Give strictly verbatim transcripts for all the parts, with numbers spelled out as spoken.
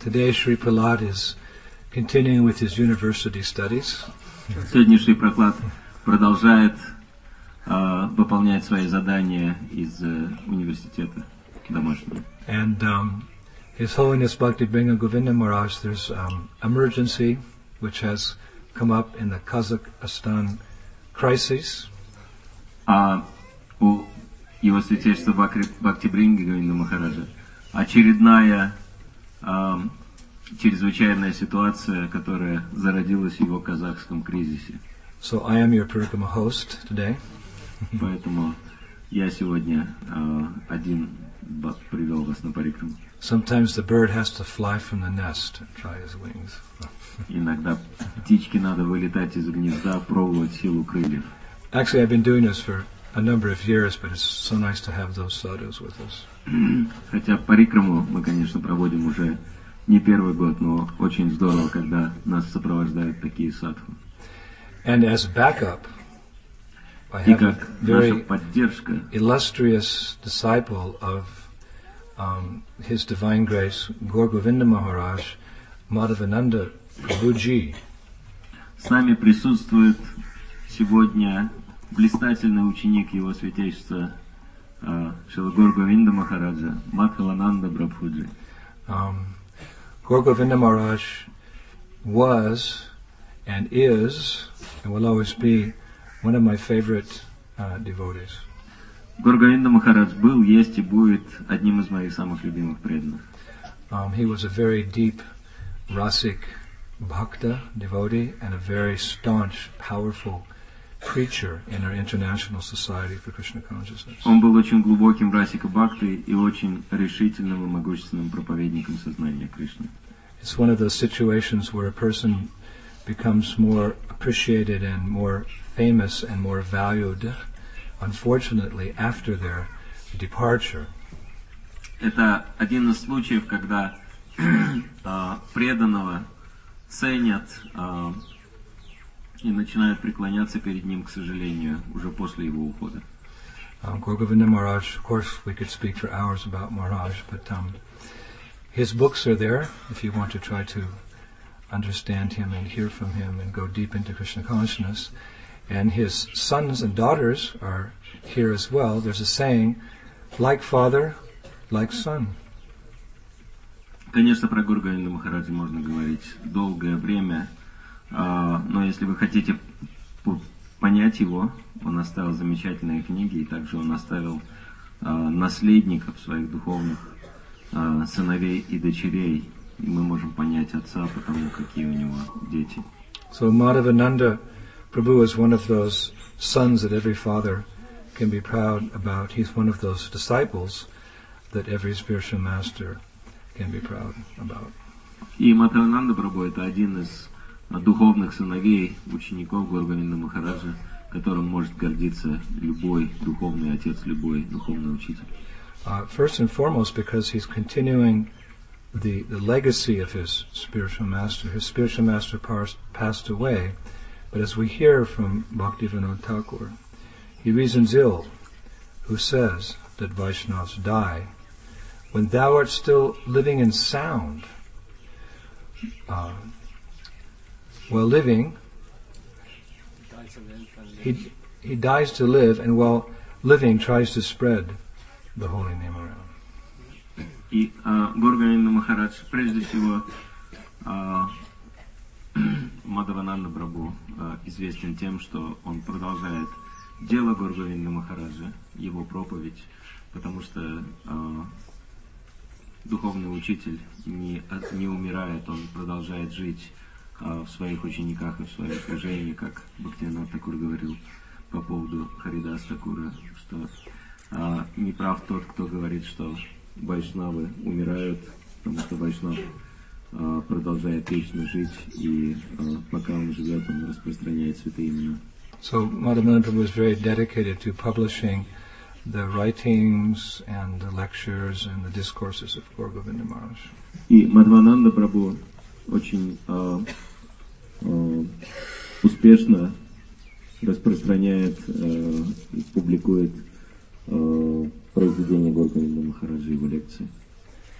Today Sri Prahlad is continuing with his university studies. Сегодня Шри Прахлад продолжает uh, выполнять свои задания из uh, университета домашнего. And um, His Holiness Bhakti Vringa Govinda Maharaj, there's um, emergency which has come up in the Kazakhstan crisis. А у его святейшества Бхакти Вринги Говинда Махараджа очередная а, чрезвычайная ситуация, которая зародилась в его казахском кризисе. So I am your Parikama host today. Поэтому я сегодня а, один привел вас на парикраму. Sometimes the bird has to fly from the nest and try his wings. Иногда птичке надо вылетать из гнезда, пробовать силу крыльев. Actually, I've been doing this for a number of years, but it's so nice to have those sadhus with us. Хотя парикраму мы, конечно, проводим уже не первый год, но очень здорово, когда нас сопровождают такие садху. And as backup, I И have a как наша very поддержка, illustrious disciple of um, His Divine Grace, Gaur Govinda Maharaj, Madhavananda Prabhuji. с нами присутствует сегодня блистательный ученик его святейшества Шрила Гаур Говинда Махараджа, Мадхавананда Прабхуджи. Um, Gaur Govinda Maharaj was and is and will always be one of my favorite uh, devotees. Гаур Говинда Махарадж был, есть и будет одним из моих самых любимых преданных. Um, he was a very deep rasic bhakta devotee and a very staunch, powerful preacher in our International Society for Krishna Consciousness. Он был очень глубоким расика бхактой и очень решительным и могущественным проповедником сознания Кришны. It's one of those situations where a person becomes more appreciated and more famous and more valued, unfortunately, after their departure. Это один из случаев, когда uh, преданного ценят uh, и начинают преклоняться перед ним, к сожалению, уже после его ухода. Um, Gaur Govinda Maharaj, of course, we could speak for hours about Maharaj, but um, his books are there if you want to try to understand him and hear from him and go deep into Krishna consciousness. And his sons and daughters are here as well. There's a saying, like father, like son. Конечно, про Гаур Говинду Махараджа можно говорить долгое время, uh, но если вы хотите понять его, он оставил замечательные книги, и также он оставил uh, наследников своих духовных uh, сыновей и дочерей, и мы можем понять отца, потому какие у него дети. So Madhavananda Prabhu is one of those sons that every father can be proud about. He's one of those disciples that every spiritual master can be proud about. И Мадхавананда Прабху — это один из духовных сыновей учеников Гаур Говинда Махараджа, которым может гордиться любой духовный отец, любой духовный учитель. Uh, first and foremost, because he's continuing the, the legacy of his spiritual master. His spiritual master passed, passed away, but as we hear from Bhaktivinoda Thakur, he reasons ill, who says that Vaishnavas die when thou art still living in sound. Uh, while living, he, he dies to live, and while living tries to spread the holy name around. И Гаур Говинда Махарадж, прежде всего, uh, Мадхавананда Прабху uh, известен тем, что он продолжает дело Гаур Говинда Махараджа, его проповедь, потому что uh, духовный учитель не, не умирает, он продолжает жить uh, в своих учениках и в своем служении, как Бхактивинода Тхакур говорил по поводу Харидас Такура, что uh, не прав тот, кто говорит, что вайшнавы умирают, потому что вайшнав uh, продолжает вечно жить, и uh, пока он живет, он распространяет святые имена. So Madhavananda Prabhu was very dedicated to publishing the writings and the lectures and the discourses of Gaur Govinda Maharaj. И Мадхавананда Прабху очень uh, uh, успешно распространяет uh, и публикует uh, произведения Гаур Говинда Махараджа, его лекции.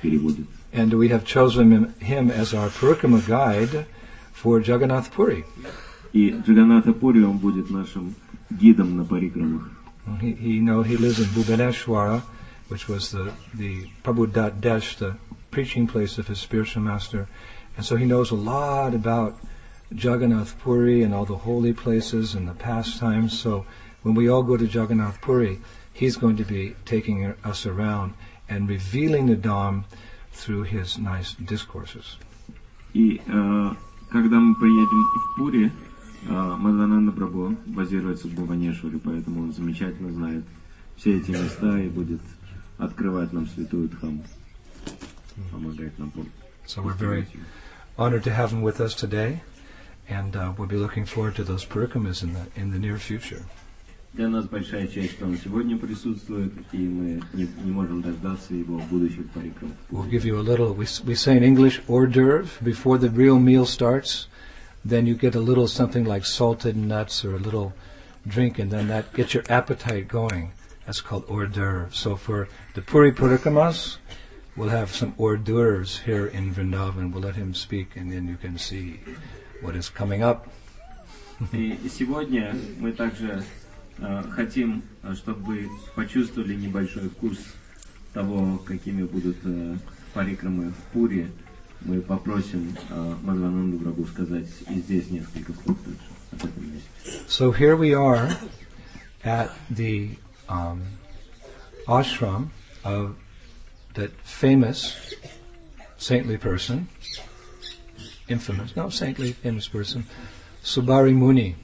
переводит. And we have chosen him, him as our Parikrama guide for Jagannath Puri. И Джаганнатха Пури, он будет нашим гидом на парикрамах. He, he, you know, he lives in Bhubaneswara, which was the, the Prabhu Dat Desh, the preaching place of his spiritual master. And so he knows a lot about Jagannath Puri and all the holy places and the pastimes. So when we all go to Jagannath Puri, he's going to be taking us around and revealing the Dham through his nice discourses. И э, когда мы приедем в Пури, э, Мадхавананда Прабху базируется в Бхуванешваре, поэтому он замечательно знает все эти места и будет открывать нам святую Дхамму, помогать нам. So we're very honored to have him with us today, and uh, we'll be looking forward to those parikramas in the in the near future. Для нас большая честь, что он сегодня присутствует, и мы не, не можем дождаться его будущих парикрамов. We'll give you a little, we, we say in English, hors d'oeuvre, before the real meal starts. Then you get a little something like salted nuts or a little drink, and then that gets your appetite going. That's called hors d'oeuvre. So for the Puri Parikramas, we'll have some hors d'oeuvres here in Vrindavan. We'll let him speak, and then you can see what is coming up. И сегодня мы также хотим, чтобы вы почувствовали небольшой вкус того, какими будут парикрамы в Пури. Мы попросим Мадхавананду Прабху сказать и здесь несколько слов об этом месте. So here we are at the um, ashram of that famous saintly person, infamous, no, saintly, famous person, Subari Muni.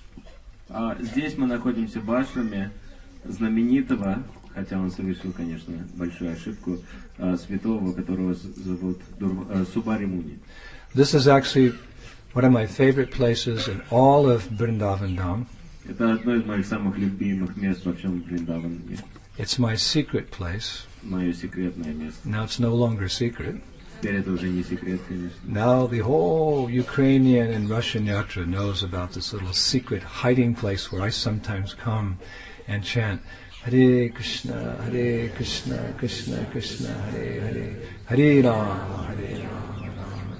А здесь мы находимся в ашраме знаменитого, хотя он совершил, конечно, большую ошибку, святого, которого зовут Субари Муни. This is actually one of my favorite places in all of Vrindavan Dham. Это одно из моих самых любимых мест во всем Вриндаване. It's my secret place. Мое секретное место. Now it's no longer secret. Теперь это уже не секрет, конечно. Now the whole Ukrainian and Russian yatra knows about this little secret hiding place where I sometimes come and chant Hare Krishna, Hare Krishna, Krishna Krishna, Hare Hare, Hare Rama, Hare Rama.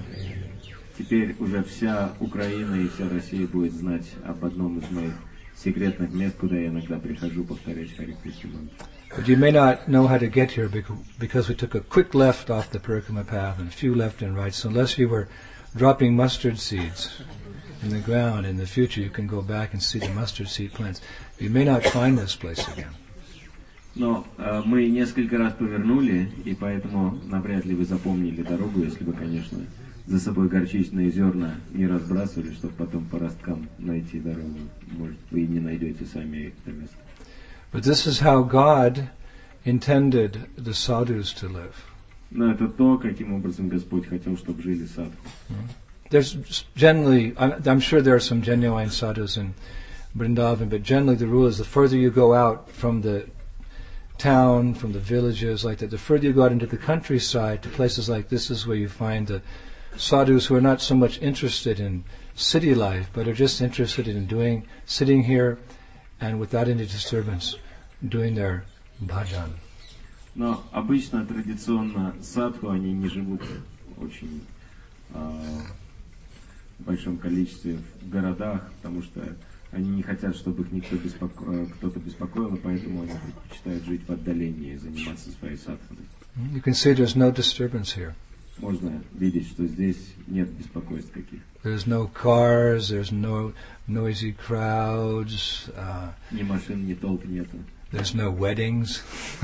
Теперь уже вся Украина и вся Россия будет знать об одном из моих секретных мест, куда я иногда прихожу повторять Харе Кришна. But you may not know how to get here because we took a quick left off the Parikrama path and a few left and right. So unless you were dropping mustard seeds in the ground, in the future you can go back and see the mustard seed plants. You may not find this place again. Но э, мы несколько раз повернули, и поэтому навряд ли вы запомнили дорогу, если бы, конечно, за собой горчичные зерна не разбрасывали, чтобы потом по росткам найти дорогу. Может, вы и не найдете сами это место. But this is how God intended the sadhus to live. Но это то, каким образом Господь хотел, чтобы жили садху. There's generally, I'm, I'm sure there are some genuine sadhus in Vrindavan, but generally the rule is the further you go out from the town, from the villages like that, the further you go out into the countryside to places like this is where you find the sadhus who are not so much interested in city life, but are just interested in doing, sitting here and without any disturbance, doing their bhajan. Но обычно, традиционно, садху, они не живут очень э, в большом количестве в городах, потому что они не хотят, чтобы их никто беспоко... кто-то беспокоил, и поэтому они предпочитают жить в отдалении и заниматься своей садханой. You can see there's no disturbance here. Можно видеть, что здесь нет беспокойств каких. There's no cars, there's no noisy crowds. Uh, ни машин, ни толп нету. There's no weddings.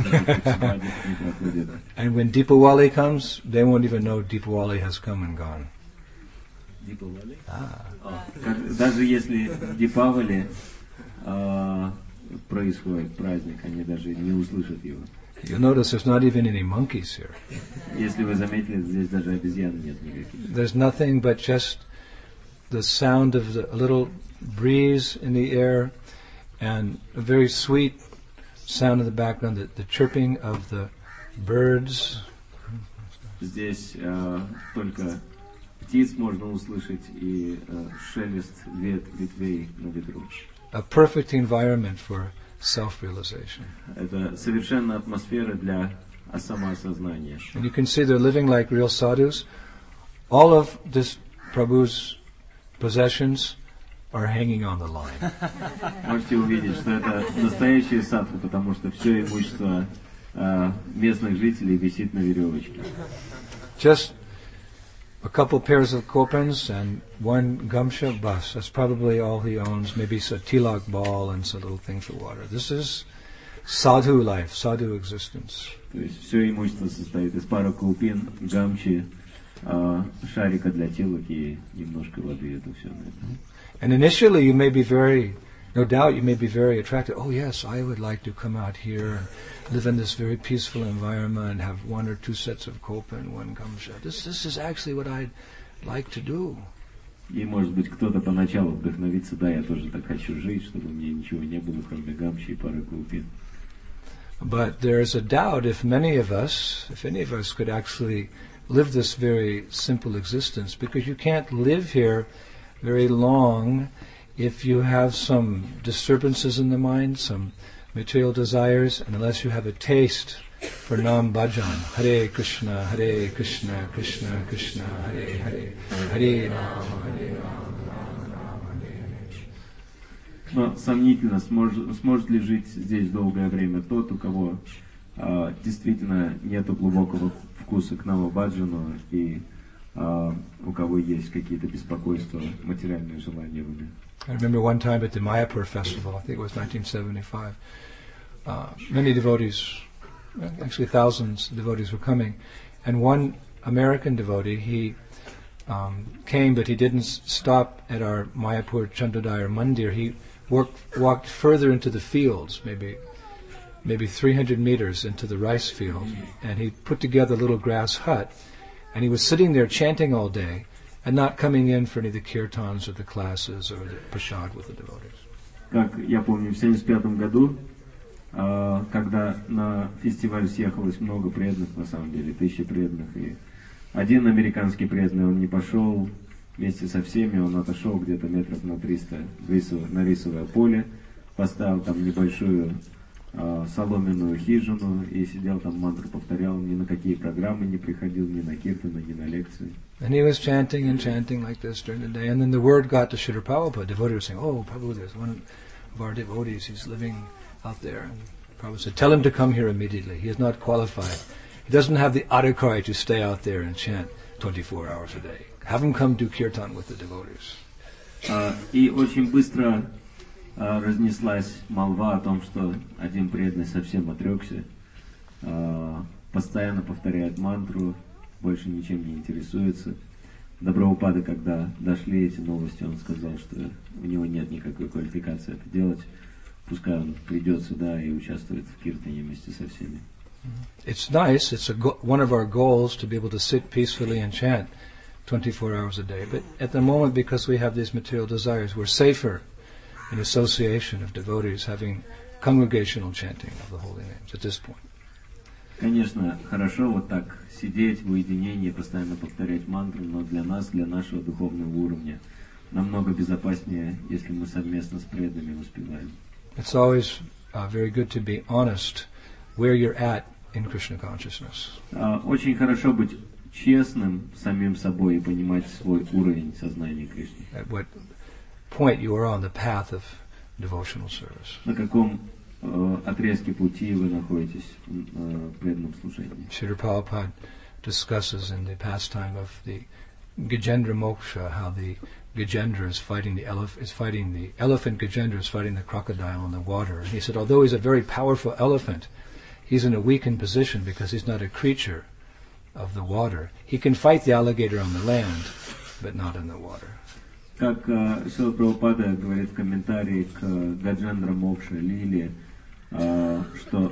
And when Deepawali comes, they won't even know Deepawali has come and gone. Deepawali? Ah. Как, даже если Дипавали uh, происходит праздник, они даже не услышат его. You'll notice there's not even any monkeys here. Если вы заметили, здесь даже обезьян нет никаких. There's nothing but just the sound of the, a little breeze in the air and a very sweet sound in the background, the, the chirping of the birds. Здесь uh, только птиц можно услышать и uh, шелест вет, ветвей на ветру. A perfect environment for self-realization. Это совершенно атмосфера для самоосознание. And you can see they're living like real sadhus. All of this Prabhu's possessions are hanging on the line. Можете увидеть, что это настоящие садху, потому что все имущество uh, местных жителей висит на веревочке. Just a couple pairs of kopans and one gamsha bus. That's probably all he owns. Maybe a tilak ball and some little thing for water. This is sadhu life, sadhu existence. То есть все имущество состоит из пары купин, гамчи, uh, шарика для телок и немножко воды. Это все. And initially you may be very, no doubt you may be very attracted. Oh yes, I would like to come out here and live in this very peaceful environment and have one or two sets of kopa and one gamsha. This, this is actually what I'd like to do. И может быть кто-то поначалу вдохновится, да, я тоже так хочу жить, чтобы у меня ничего не было, кроме гамчи и пары купин. But there's a doubt if many of us, if any of us could actually live this very simple existence, because you can't live here very long if you have some disturbances in the mind, some material desires, and unless you have a taste for Nam Bhajan, Hare Krishna, Hare Krishna, Krishna Krishna, Hare Hare, Hare Rama, Hare Rama. Но сомнительно, сможет, сможет ли жить здесь долгое время тот, у кого э, действительно нет глубокого вкуса к Намабаджану и э, у кого есть какие-то беспокойства, материальные желания в уме. I remember one time at the Mayapur festival, I think it was nineteen seventy-five, uh, many devotees, actually thousands of devotees were coming, and one American devotee, he um, came but he didn't s- stop at our Mayapur Chandrodaya Mandir. He Worked, walked further into the fields, maybe maybe three hundred meters into the rice field, and he put together a little grass hut, and he was sitting there chanting all day and not coming in for any of the kirtans or the classes or the prasad with the devotees. Как я помню, в семьдесят пятом году, э, когда на фестиваль съехалось много преданных, на самом деле, тысячи преданных, и один американский преданный, он не пошел вместе со всеми, он отошел где-то метров на триста на рисовое поле, поставил там небольшую э, соломенную хижину и сидел там, мантру повторял, ни на какие программы не приходил, ни на киртаны, ни на лекции. And he was chanting and chanting like this during the day, and then the word got to Srila Prabhupada. Devotee was saying, "Oh, Prabhupada, there's one of our devotees, he's living out there." And Prabhupada said, "Tell him to come here immediately. He is not qualified. He doesn't have the adhikari to stay out there and chant twenty-four hours a day. Have him come do kirtan with the devotees." Uh, и очень быстро uh, разнеслась молва о том, что один преданный совсем отрекся, uh, постоянно повторяет мантру, больше ничем не интересуется. До Прабхупады, когда дошли эти новости, он сказал, что у него нет никакой квалификации это делать, пускай он придет сюда и участвует в киртане вместе со всеми. It's nice, it's a go- one of our goals to be able to sit peacefully and chant twenty-four hours a day. But at the moment, because we have these material desires, we're safer in association of devotees having congregational chanting of the holy names at this point. Конечно, хорошо вот так сидеть в уединении, постоянно повторять мантру, но для нас, для нашего духовного уровня, намного безопаснее, если мы совместно с преданными успеваем. It's always uh, very good to be honest where you're at in Krishna consciousness. Uh, очень хорошо быть честным самим собой и понимать свой уровень сознания Кришны. At what point you are on the path of devotional service. На каком uh, отрезке пути вы находитесь в uh, преданном служении. Srila Prabhupada discusses in the pastime of the Gajendra Moksha how the Gajendra is fighting the elef- is fighting the elephant. Gajendra is fighting the crocodile in the water. And he said, although he's a very powerful elephant, he's in a weakened position because he's not a creature of the water. He can fight the alligator on the land, but not in the water. Как uh, Шрила Прабхупада говорит в комментарии к uh, Гаджендра Мокша Лили, uh, что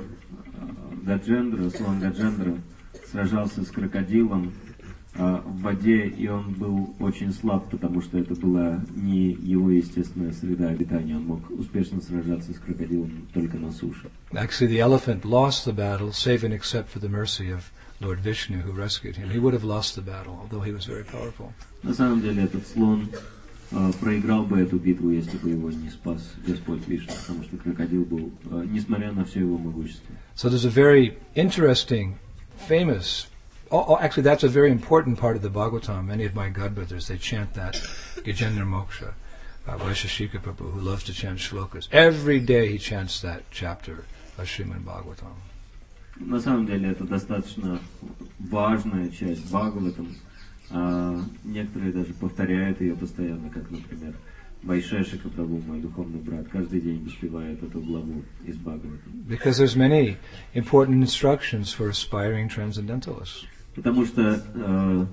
uh, Гаджендра, слон Гаджендра сражался с крокодилом uh, в воде, и он был очень слаб, потому что это была не его естественная среда обитания. Он мог успешно сражаться с крокодилом только на суше. Actually, the elephant lost the battle, save and except for the mercy of Lord Vishnu, who rescued him. He would have lost the battle, although he was very powerful. На самом деле этот слон uh, проиграл бы эту битву, если бы его не спас Господь Вишну, потому что крокодил был, uh, несмотря на все его могущество. So there's a very interesting famous. Oh, oh, actually, that's a very important part of the Bhagavatam. Many of my godbrothers, they chant that Gajendra Moksha, uh, Vaisheshika Prabhu, who loves to chant shlokas. Every day he chants that chapter of Srimad Bhagavatam. На самом деле это достаточно важная часть Бхагаватам. А, некоторые даже повторяют ее постоянно, как, например, Вайшешика Прабhu, мой духовный брат, каждый день воспевает эту главу из Бхагаватам. Because there's many important instructions for aspiring transcendentalists. Потому что э,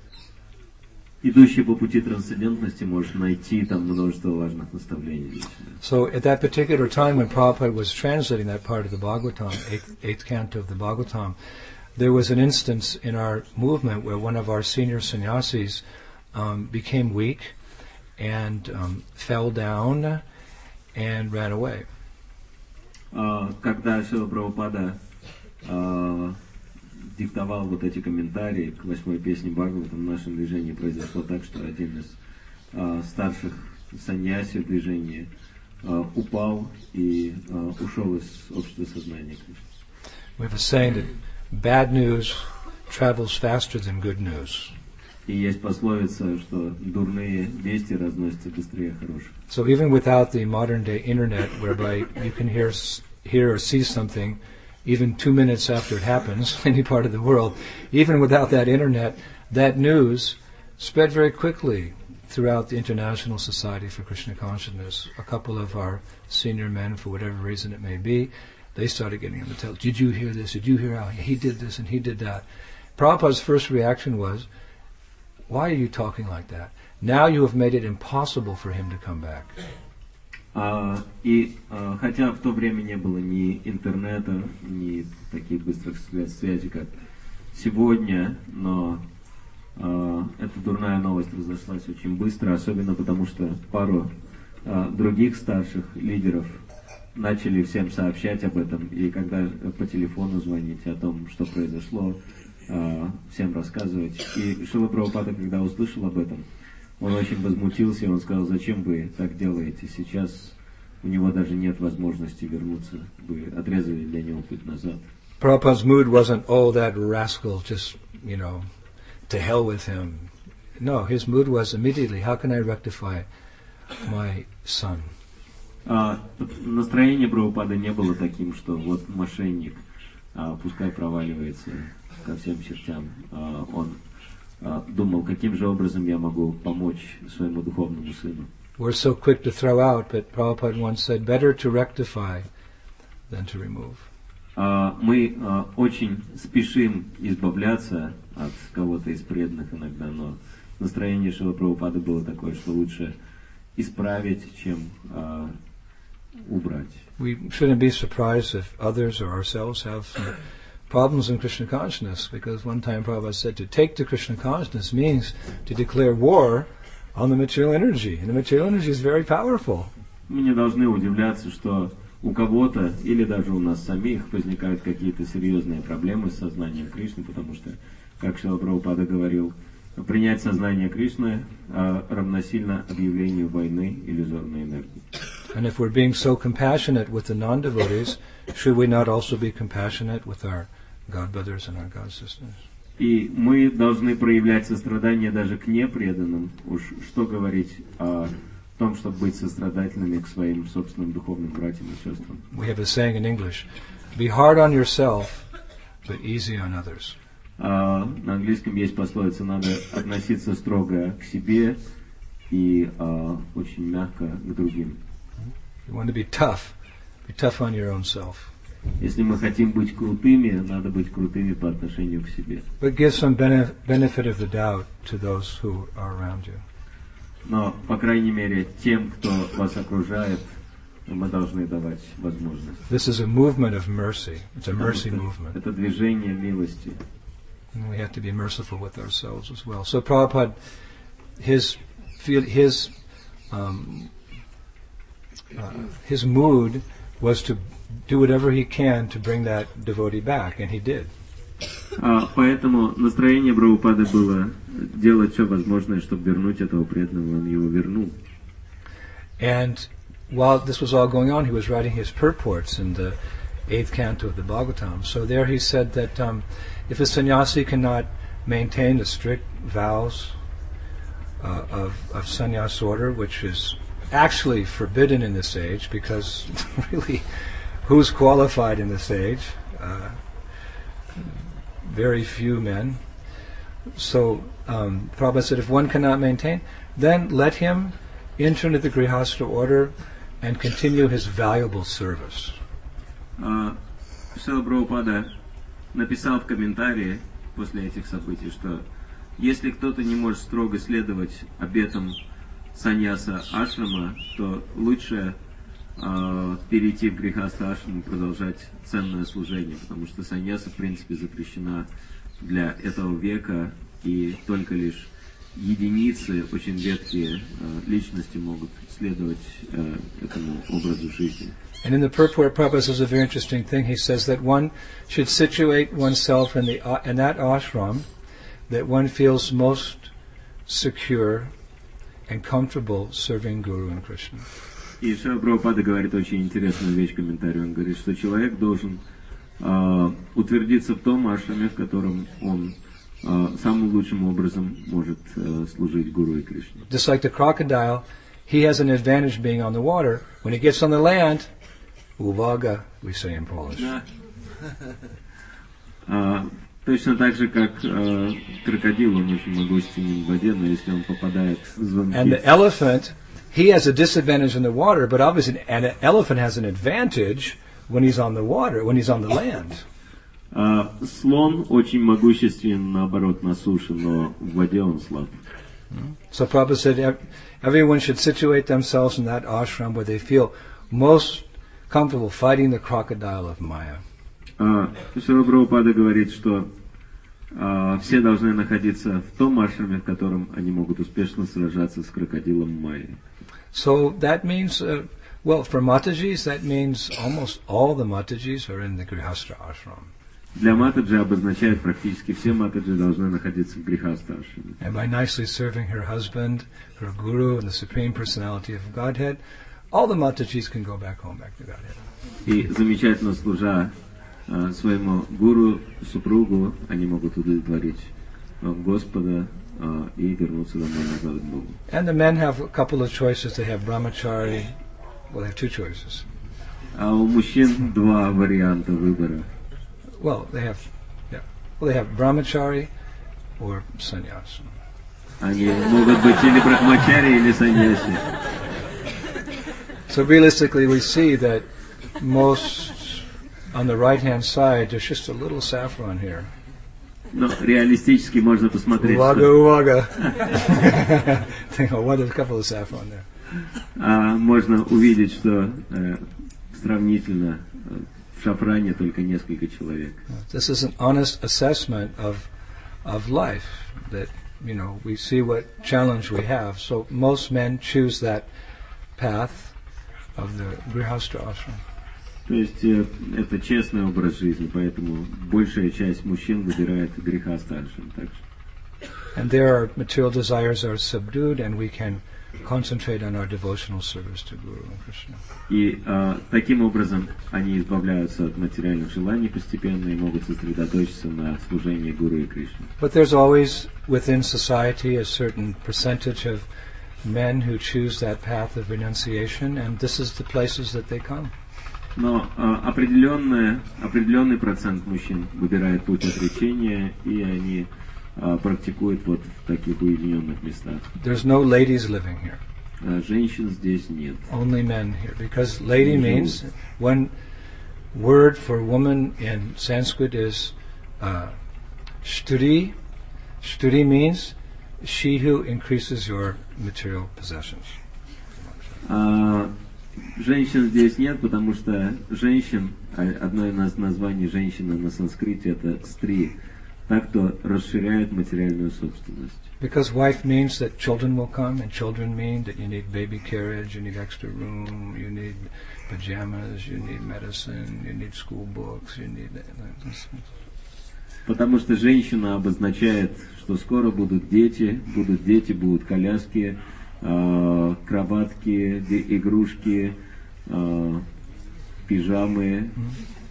идущий по пути трансцендентности может найти там множество важных наставлений. So at that particular time when Prabhupada was translating that part of the Bhagavatam, eighth, eighth canto of the Bhagavatam, there was an instance in our movement where one of our senior sannyasis um, became weak and um, fell down and ran away. Uh, когда Шрила Прабхупада uh, диктовал вот эти комментарии к восьмой песне Бхагаватам, в нашем движении произошло так, что один из uh, старших саньяси движения uh, упал и uh, ушел из общества сознания Кришны. We have a saying that bad news travels faster than good news. И есть пословица, что дурные вести разносятся быстрее хороших. So even without the modern day internet, whereby you can hear, hear or see something even two minutes after it happens, any part of the world, even without that internet, that news spread very quickly throughout the International Society for Krishna Consciousness. A couple of our senior men, for whatever reason it may be, they started getting on the television. Did you hear this? Did you hear how he did this and he did that? Prabhupada's first reaction was, why are you talking like that? Now you have made it impossible for him to come back. Uh, и uh, хотя в то время не было ни интернета, ни таких быстрых связей, как сегодня, но uh, эта дурная новость разошлась очень быстро, особенно потому что пару uh, других старших лидеров начали всем сообщать об этом, и когда по телефону звонить о том, что произошло, uh, всем рассказывать. И Шрила Прабхупада, когда услышал об этом, он очень возмутился, и он сказал, зачем вы так делаете? Сейчас у него даже нет возможности вернуться. Вы отрезали для него путь назад. Prabhupada's mood wasn't, oh, that rascal, just, you know, to hell with him. No, his mood was immediately, how can I rectify my son? А, настроение Прабхупады не было таким, что вот мошенник, а, пускай проваливается ко всем чертям. А, он думал, каким же образом я могу помочь своему духовному сыну. We're so quick to throw out, but Prabhupada once said, better to rectify than to remove. Uh, мы uh, очень спешим избавляться от кого-то из преданных иногда, но настроение Шрилы Прабхупады было такое, что лучше исправить, чем uh, убрать. We shouldn't be surprised if others or ourselves have some problems in Krishna consciousness, because one time Prabhupada said to take to Krishna consciousness means to declare war on the material energy, and the material energy is very powerful. Мы не должны удивляться, что у кого-то или даже у нас самих возникают какие-то серьезные проблемы с сознанием Кришны, потому что, как Шрила Прабхупада говорил, принять сознание Кришны а, равносильно объявлению войны иллюзорной энергии. And if we're being so compassionate with the non-devotees, should we not also be compassionate with our godbrothers and our god sisters? И мы должны проявлять сострадание даже к непреданным. Уж что говорить о том, чтобы быть сострадательными к своим собственным духовным братьям и сестрам. We have a saying in English, be hard on yourself, but easy on others. Uh, на английском есть пословица, надо относиться строго к себе и uh, очень мягко к другим. You want to be tough, be tough on your own self. Если мы хотим быть крутыми, надо быть крутыми по отношению к себе. But give some benef- benefit of the doubt to those who are around you. Но, по крайней мере, тем, кто вас окружает, мы должны давать возможность. This is a movement of mercy. It's a mercy movement. Это движение милости. And we have to be merciful with ourselves as well. So Prabhupada, his his um, uh, his mood was to do whatever he can to bring that devotee back, and he did. А, поэтому настроение Прабхупады было делать все возможное, чтобы вернуть этого преданного, он его вернул. And while this was all going on, he was writing his purports, and the eighth canto of the Bhagavatam. So there he said that um, if a sannyasi cannot maintain the strict vows uh, of, of sannyas order, which is actually forbidden in this age, because really, who's qualified in this age? Uh, very few men. So um, Prabhupada said, if one cannot maintain, then let him enter into the Grihastha order and continue his valuable service. Шрила Прабхупада написал в комментарии после этих событий, что если кто-то не может строго следовать обетам саньяса ашрама, то лучше э, перейти в грихастха ашраму и продолжать ценное служение, потому что саньяса в принципе запрещена для этого века, и только лишь единицы, очень редкие э, личности могут следовать э, этому образу жизни. And in the purport, Prabhupada says a very interesting thing. He says that one should situate oneself in the uh, in that ashram that one feels most secure and comfortable serving Guru and Krishna. И Шрила Прабхупада говорит очень интересную вещь в комментарии. Он говорит, что человек должен э, утвердиться в том ашраме, в котором он э, самым лучшим образом может э, служить Гуру и Кришне. Just like the crocodile, he has an advantage being on the water. When he gets on the land, uvaga, we say in Polish. Да. uh, точно так же, как uh, крокодил, он очень могущественен в воде, но если он попадает в звонки... And the elephant, he has a disadvantage in the water, but obviously an elephant has an advantage when he's on the water, when he's on the land. Uh, слон очень могуществен, наоборот, на суше, но в воде он слаб. So Prabhupada said everyone should situate themselves in that ashram where they feel most comfortable fighting the crocodile of Maya. Шрила Прабхупада говорит, что uh, все должны находиться в том ашраме, в котором они могут успешно сражаться с крокодилом Майи. So that means, uh, well, for Matajis, that means almost all the Matajis are in the Grihastha ashram. Для матаджи обозначает практически все матаджи должны находиться в грихастха ашраме. And by nicely serving her husband, her guru, and the Supreme Personality of Godhead, all the Matajis can go back home, back to Godhead. И замечательно служа uh, своему гуру, супругу, они могут удовлетворить uh, Господа uh, и вернуться домой назад к Богу. And the men have a couple of choices. They have brahmachari. Well, they have two choices. А у мужчин два варианта выбора. Well, they have, yeah. Well, they have brahmachari or sannyas. Они могут быть или брахмачари, или саньяси. So realistically, we see that most on the right-hand side, there's just a little saffron here. Но реалистически можно посмотреть. Uvaga, uvaga. Think, oh, what? There's a couple of saffron there. А, можно увидеть, что э, сравнительно э, в шафране только несколько человек. This is an honest assessment of of life. That, you know, we see what challenge we have. So most men choose that path of the Grihastha ashram. То есть э, это честный образ жизни, поэтому большая часть мужчин выбирает грихастха ашрам также. And there our material desires are subdued, and we can concentrate on our devotional service to Guru and Krishna. И э, таким образом они избавляются от материальных желаний постепенно и могут сосредоточиться на служении Гуру и Кришне. But there's always within society a certain percentage of men who choose that path of renunciation, and this is the places that they come. Но э, определенный, определенный процент мужчин выбирает путь отречения, и они э, практикуют вот в таких уединенных местах. There's no ladies living here. Э, женщин здесь нет. Only men here, because lady means one word for woman in Sanskrit is uh, shturi. Shturi means she who increases your material possessions. А, женщин здесь нет, потому что женщин, одно из названий женщины на санскрите это стри, так кто расширяет материальную собственность. Because wife means that children will come, and children mean that you need baby carriage, you need extra room, you need pajamas, you need medicine, you need school books, you need... Потому что женщина обозначает, что скоро будут дети, будут дети, будут коляски, э, кроватки, игрушки, э, пижамы,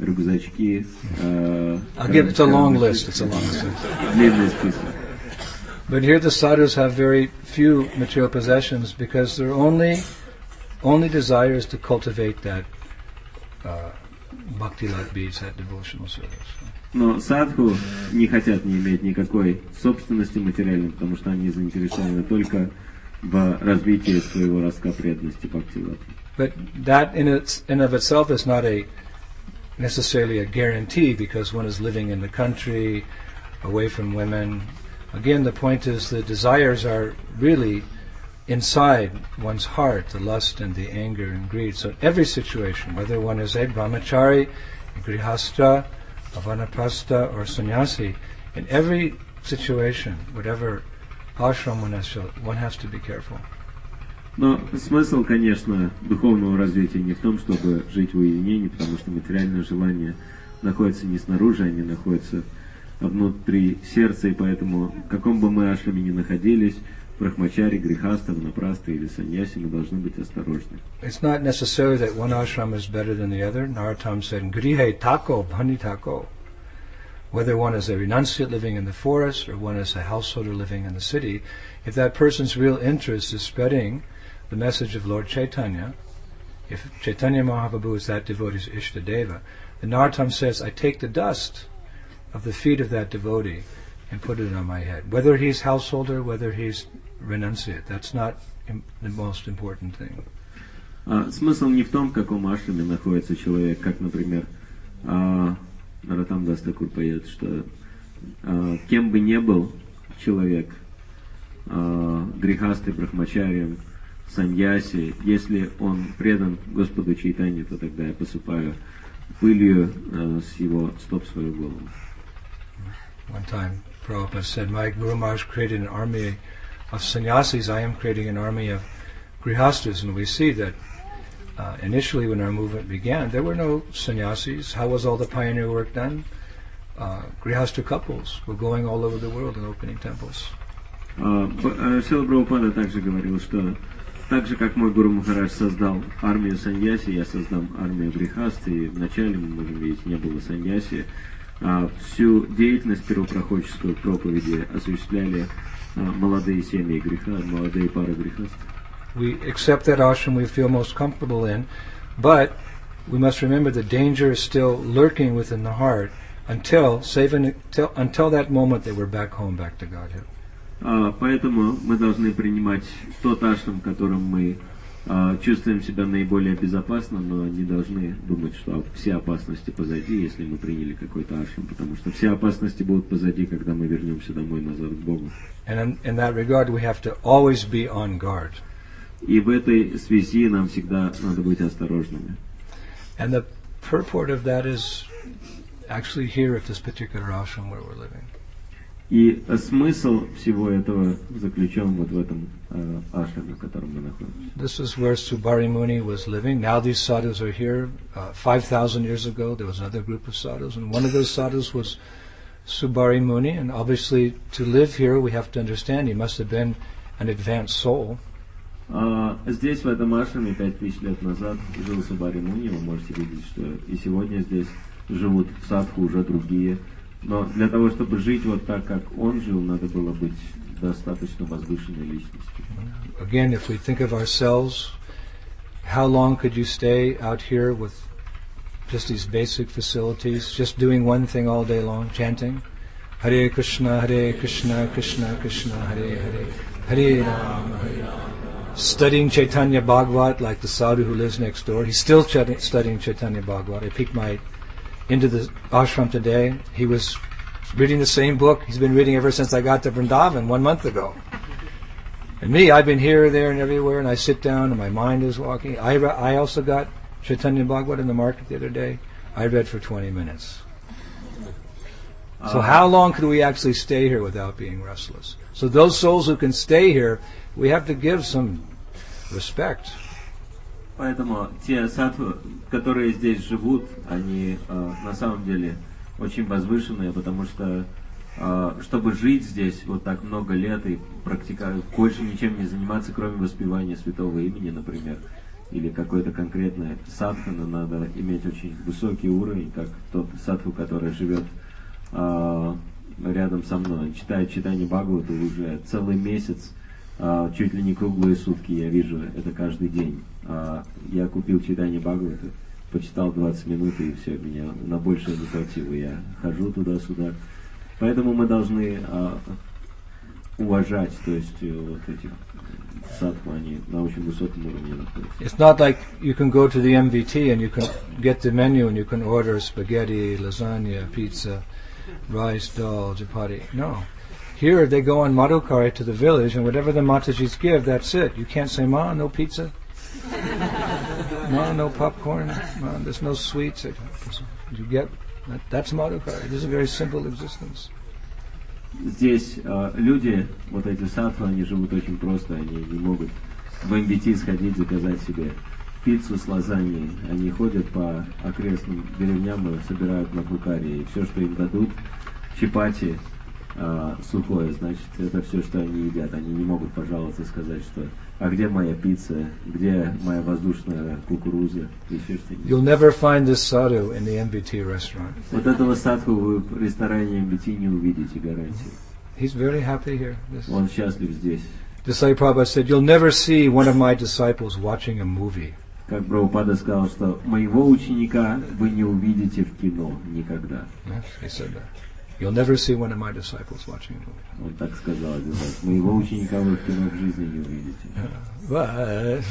рюкзачки. Э, I'll give it's a long list. It's a long list. Длинный список. But here the sadhus have very few material possessions because their only only desire is to cultivate that uh, bhakti like beads, that devotional service. Но садху не хотят не иметь никакой собственности материальной, потому что они заинтересованы только в развитии своего ростка преданности бхакти-лата. But that in its in of itself is not a necessarily a guarantee because one is living in the country, away from women. Again, the point is the desires are really inside one's heart, the lust and the anger and greed. So every situation, whether one is a brahmachari, a grihastha, a vanaprastha, or sannyasi, in every situation, whatever ashram one has, one has to be careful. Но смысл, конечно, духовного развития не в том, чтобы жить в уединении, потому что материальные желания находятся не снаружи, они находятся внутри сердца, и поэтому в каком бы мы ашраме ни находились, брахмачари, грихаста, ванапраста или саньяси, мы должны быть осторожны. It's not necessary that one ashram is better than the other. Narottam said, grihe tako, bhani tako. Whether one is a renunciate living in the forest or one is a householder living in the city, if that person's real interest is spreading the message of Lord Chaitanya, if Chaitanya Mahaprabhu is that devotee's Ishtadeva, then Narottam says, I take the dust of the feet of that devotee and put it on my head. Whether he's householder, whether he's renunciate, that's not im- the most important thing. А, смысл не в том, в каком ашраме находится человек, как, например, а, Наротам Дас Такур поет, что а, кем бы ни был человек, а, грихастой, брахмачарием, саньяси, если он предан Господу Чайтанье, то тогда я посыпаю пылью а, с его стоп свою голову. One time, Prabhupada said, my Guru Maharaj created an army of sannyasis, I am creating an army of grihastas. And we see that uh, initially when our movement began, there were no sannyasis. How was all the pioneer work done? Uh, grihasta couples were going all over the world and opening temples. Шрила Прабхупада также говорил, что так же, как мой Гуру Махарадж создал армию саньяси, я создам армию грихаст, и вначале, мы можем видеть, не было саньяси. А всю деятельность первопроходческую проповеди осуществляли а, молодые семьи греха, молодые пары грехастов. We accept that ashram we feel most comfortable in, but we must remember the danger is still lurking within the heart until, saving, until, until that moment that we're back home, back to Godhead. А, поэтому мы должны принимать тот ашрам, в котором мы а, чувствуем себя наиболее безопасно, но не должны думать, что все опасности позади, если мы приняли какой-то ашрам, потому что все опасности будут позади, когда мы вернемся домой назад к Богу. And in, in that regard, we have to always be on guard. И в этой связи нам всегда надо быть осторожными. And the purport of that is actually here at this particular ashram where we're living. И смысл всего этого заключен вот в этом э, ашраме, в котором мы находимся. This is where Subari Muni was living. Now these sadhus are here. Uh, five thousand years ago, there was another group of sadhus, and one of those sadhus was Subari Muni. And obviously, to live here, we have to understand he must have been an advanced soul. А, здесь, в этом ашраме, пять тысяч лет назад, жил Субари Муни. Вы можете видеть, что и сегодня здесь живут садху уже другие. Но для того, чтобы жить вот так, как он жил, надо было быть достаточно возвышенной личностью. Again, if we think of ourselves, how long could you stay out here with just these basic facilities, just doing one thing all day long, chanting? Hare Krishna, Hare Krishna, Krishna Krishna, Hare Hare, Hare Rama, Hare Rama. Studying Chaitanya Bhagavat like the sadhu who lives next door. He's still ch- studying Chaitanya Bhagavat. I peeked my into the ashram today. He was reading the same book he's been reading ever since I got to Vrindavan one month ago. And me, I've been here, there, and everywhere, and I sit down and my mind is walking. I re- I also got Chaitanya Bhagavat in the market the other day. I read for twenty minutes. So how long could we actually stay here without being restless? So those souls who can stay here, we have to give some respect. Поэтому те садху, которые здесь живут, они э, на самом деле очень возвышенные, потому что э, чтобы жить здесь вот так много лет и практиковать, больше ничем не заниматься, кроме воспевания святого имени, например, или какой-то конкретной садханы надо иметь очень высокий уровень, как тот садху, который живет э, рядом со мной. Он читает читание Бхагавата уже целый месяц, э, чуть ли не круглые сутки, я вижу это каждый день. Э, я купил читание Бхагавата, почитал двадцать минут, и все, меня на большее не хватило. Я хожу туда-сюда. Поэтому мы должны э, уважать, то есть э, вот этих садху, они на очень высоком уровне находятся. It's not like you can go to the M V T and you can get the menu and you can order spaghetti, lasagna, pizza, rice, dal, chapati. No. Here they go on Madhukari to the village and whatever the Matajis give, that's it. You can't say, Ma, no pizza. Ma, no popcorn. Ma, there's no sweets. You get, that, that's Madhukari. This is a very simple existence. Здесь э, люди, вот эти садху, они живут очень просто, они не могут в эм би ти сходить, заказать себе пиццу с лазаньей. Они ходят по окрестным деревням и собирают на букаре, и все, что им дадут, чапати э, сухое, значит, это все, что они едят. Они не могут пожаловаться, сказать, что а где моя пицца, где моя воздушная кукуруза, еще что-нибудь. You'll never find this sadhu in the M B T restaurant. Вот этого садху вы в ресторане эм би ти не увидите, гарантии. He's very happy here. This Он счастлив здесь. Desai Prabhupada said, you'll never see one of my disciples watching a movie. Как Прабхупада сказал, что моего ученика вы не увидите в кино никогда. Yes, he said that. You'll never see one of my disciples watching a movie. Он так сказал, моего ученика вы в кино в жизни не увидите. But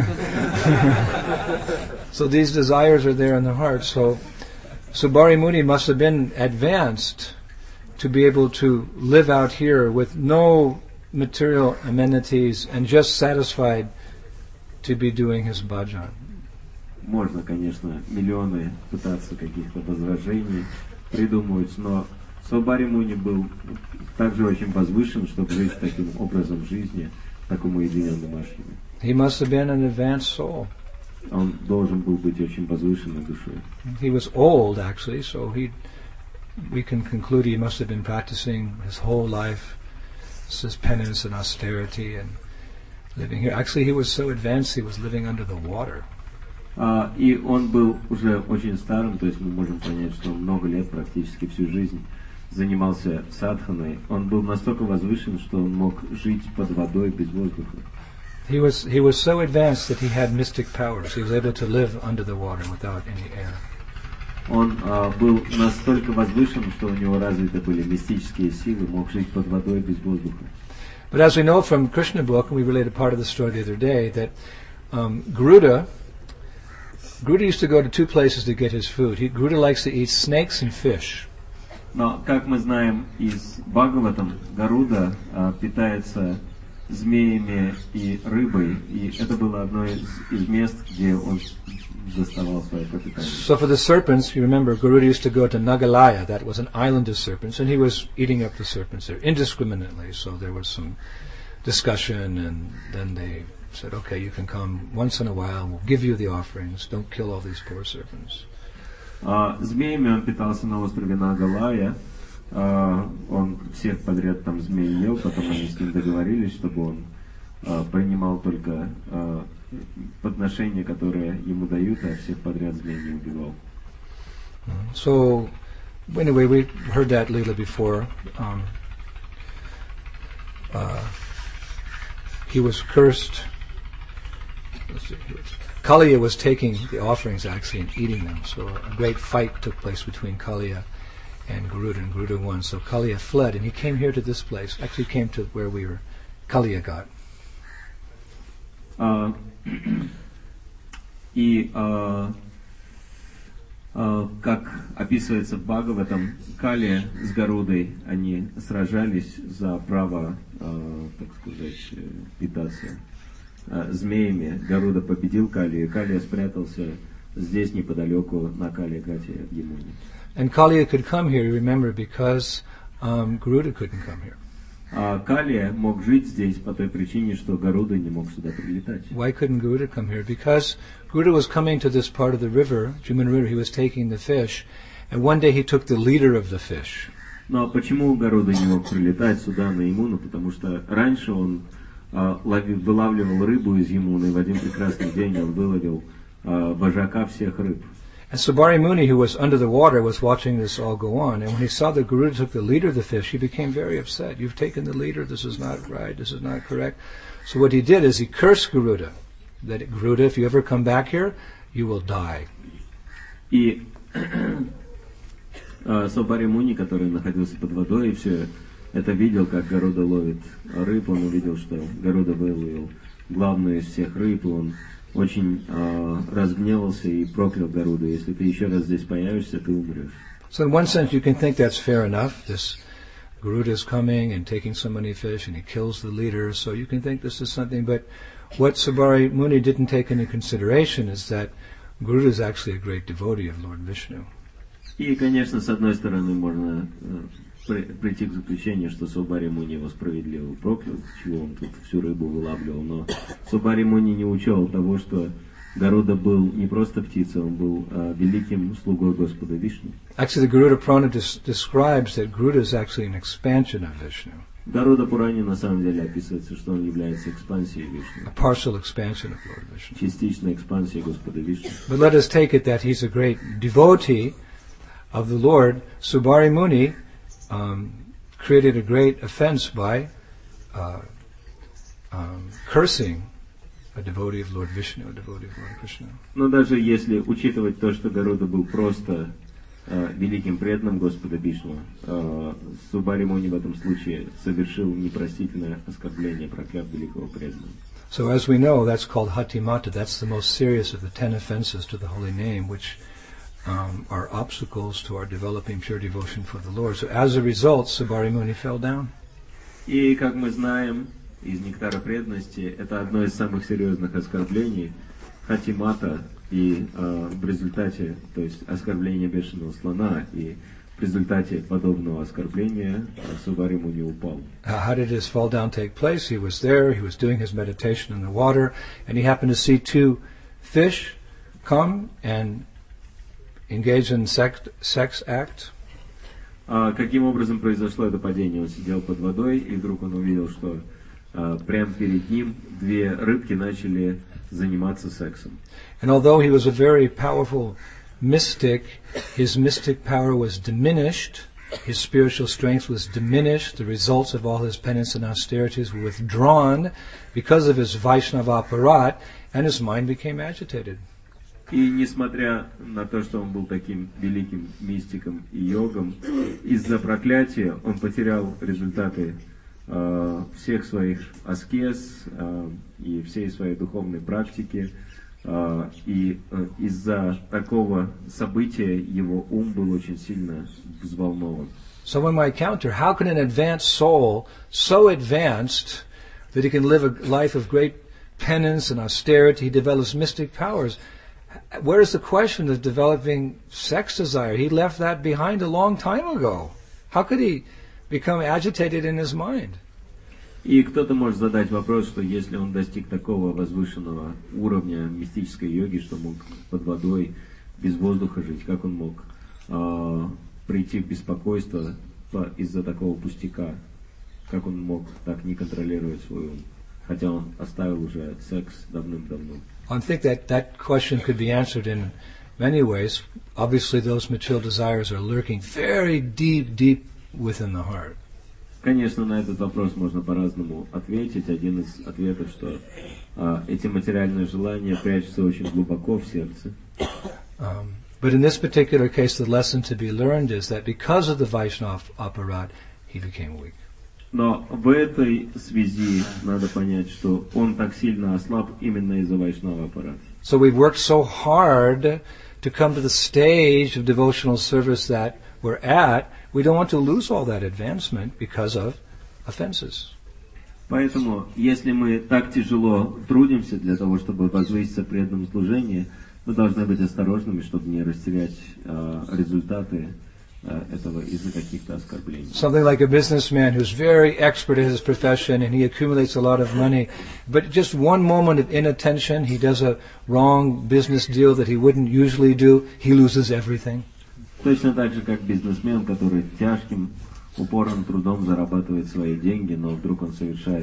so these desires are there in the heart. So Subari Muni must have been advanced to be able to live out here with no material amenities and just satisfied to be doing his bhajan. Можно, конечно, миллионы пытаться каких-то возражений придумывать, но Subari Muni был также очень возвышен, чтобы жить таким образом жизни, такому уединенному ашраме. He must have been an advanced soul. Он должен был быть очень возвышенной душой. He was old, actually, so he, we can conclude he must have been practicing his whole life, his penance and austerity and living here. Actually, he was so advanced, he was living under the water. Uh, и он был уже очень старым, то есть мы можем понять, что он много лет, практически всю жизнь, занимался садханой. Он был настолько возвышен, что он мог жить под водой без воздуха. He was he was so advanced that he had mystic powers. He was able to live under the water without any air. Он uh, был настолько возвышен, что у него развиты были мистические силы, мог жить под водой без воздуха. But as we know from Krishna book, and we related part of the story the other day, that um, Garuda, Garuda used to go to two places to get his food. He, Garuda likes to eat snakes and fish. Но, как мы знаем из Бхагаватам, Гаруда uh, питается змеями и рыбой, и это было одно из, из мест, где он доставал свое пропитание. So for the serpents, you remember, Garuda used to go to Nagalaya, that was an island of serpents, and he was eating up the serpents there indiscriminately. So there was some discussion, and then they said, okay, you can come once in a while, we'll give you the offerings, don't kill all these poor serpents. Uh, змеями он питался на острове Нагалая. Uh, он всех подряд там змей ел, потом они с ним договорились, чтобы он uh, принимал только uh, подношения, которые ему дают, а всех подряд змей не убивал. So, anyway, we heard that Leela before. Um, uh, he was cursed. Let's see, he was, Kaliya was taking the offerings actually and eating them. So a great fight took place between Kaliya and Garuda, and Garuda won. So Kaliya fled, and he came here to this place. Actually, came to where we were. Kaliya got. Uh, и uh, uh, как описывается в Бхагаватам, Калия с Гарудой, они сражались за право, uh, так сказать, питаться uh, змеями. Гаруда победил Калию, и Калия спрятался здесь неподалеку на Калия-Гате в Ямуне. And Kaliya could come here, you remember, because um, Garuda couldn't come here. А Калия мог жить здесь по той причине, что Гаруда не мог сюда прилетать. Why couldn't Garuda come here? Because Garuda was coming to this part of the river, Jumuna River, he was taking the fish, and one day he took the leader of the fish. Но почему Гаруда не мог прилетать сюда, на Ямуну? Потому что раньше он вылавливал рыбу из Ямуны, и в один прекрасный день он выловил вожака всех рыб. And Subari Muni, who was under the water, was watching this all go on. And when he saw that Garuda took the leader of the fish, he became very upset. You've taken the leader, this is not right, this is not correct. So what he did is he cursed Garuda. That Garuda, if you ever come back here, you will die. И Subari Muni, который находился под водой, и все это видел, как Гаруда ловит рыб, он увидел, что Гаруда выловил главную из всех рыб, и он очень э, разгневался и проклял Гаруду. Если ты еще раз здесь появишься, ты умрешь. So in one sense you can think that's fair enough. This Garuda is coming and taking so many fish and he kills the leader, so you can think this is something. But what Subari Muni didn't take into consideration is that Garuda is actually a great devotee of Lord Vishnu. И, конечно, с одной стороны можно э, прийти к заключению, что Субари Муни его справедливо проклял, чего он тут всю рыбу вылавливал, но Субари Муни не учел того, что Гаруда был не просто птицей, он был э, великим слугой Господа Вишну. Actually, the Garuda Purana des- describes that Garuda is actually an expansion of Vishnu. В Гаруда Пуране на самом деле описывается, что он является экспансией Вишну. A partial expansion of Lord Vishnu. Частичной экспансией Господа Вишну. But let us take it that he's a great devotee of the Lord. Subari Muni um, created a great offense by uh, um, cursing a devotee of Lord Vishnu, a devotee of Lord Krishna. Но даже если учитывать то, что Гаруда был просто э, великим преданным Господа Вишну, э, Субари Муни в этом случае совершил непростительное оскорбление, прокляв великого преданного. So as we know, that's called Hatimata. That's the most serious of the ten offenses to the holy name, which um, are obstacles to our developing pure devotion for the Lord. So as a result, Subari Muni fell down. И, как мы знаем из Нектара преданности, это одно из самых серьезных оскорблений, хатимата, и э, в результате, то есть оскорбление бешеного слона, и в результате подобного оскорбления Субари Муни упал. Uh, how did his fall down take place? He was there, he was doing his meditation in the water, and he happened to see two fish come and engage in sex, sex act. А каким образом произошло это падение? Он сидел под водой, и вдруг он увидел, что а, прямо перед ним две рыбки начали заниматься сексом. And although he was a very powerful mystic, his mystic power was diminished, his spiritual strength was diminished, the results of all his penance and austerities were withdrawn because of his Vaishnava aparat, and his mind became agitated. И несмотря на то, что он был таким великим мистиком и йогом, из-за проклятия он потерял результаты э, всех своих аскез э, и всей своей духовной практики. Uh, и uh, из-за такого события его ум был очень сильно взволнован. So one might counter, how can an advanced soul, so advanced that he can live a life of great penance and austerity, he develops mystic powers? Where is the question of developing sex desire? He left that behind a long time ago. How could he become agitated in his mind? И кто-то может задать вопрос, что если он достиг такого возвышенного уровня мистической йоги, что мог под водой без воздуха жить, как он мог э, прийти в беспокойство по, из-за такого пустяка? Как он мог так не контролировать свой ум? Хотя он оставил уже секс давным-давно. I think that that question could be answered in many ways. Obviously those material desires are lurking very deep, deep within the heart. Конечно, на этот вопрос можно по-разному ответить. Один из ответов, что а, эти материальные желания прячутся очень глубоко в сердце. Um, but in this particular case, the lesson to be learned is that because of the Vaishnava aparat, he became weak. Но в этой связи надо понять, что он так сильно ослаб именно из-за Вайшнава аппарата. So we've worked so hard to come to the stage of devotional service that we're at. We don't want to lose all that advancement because of offenses. Поэтому, если мы так тяжело трудимся для того, чтобы возвыситься в преданном служении, мы должны быть осторожными, чтобы не растерять э, результаты э, этого из-за каких-то оскорблений. Something like a businessman who's very expert at his profession and he accumulates a lot of money, but just one moment of inattention, he does a wrong business deal that he wouldn't usually do, he loses everything. Точно так же, как бизнесмен, который тяжким, упорным трудом зарабатывает свои деньги, но вдруг он совершает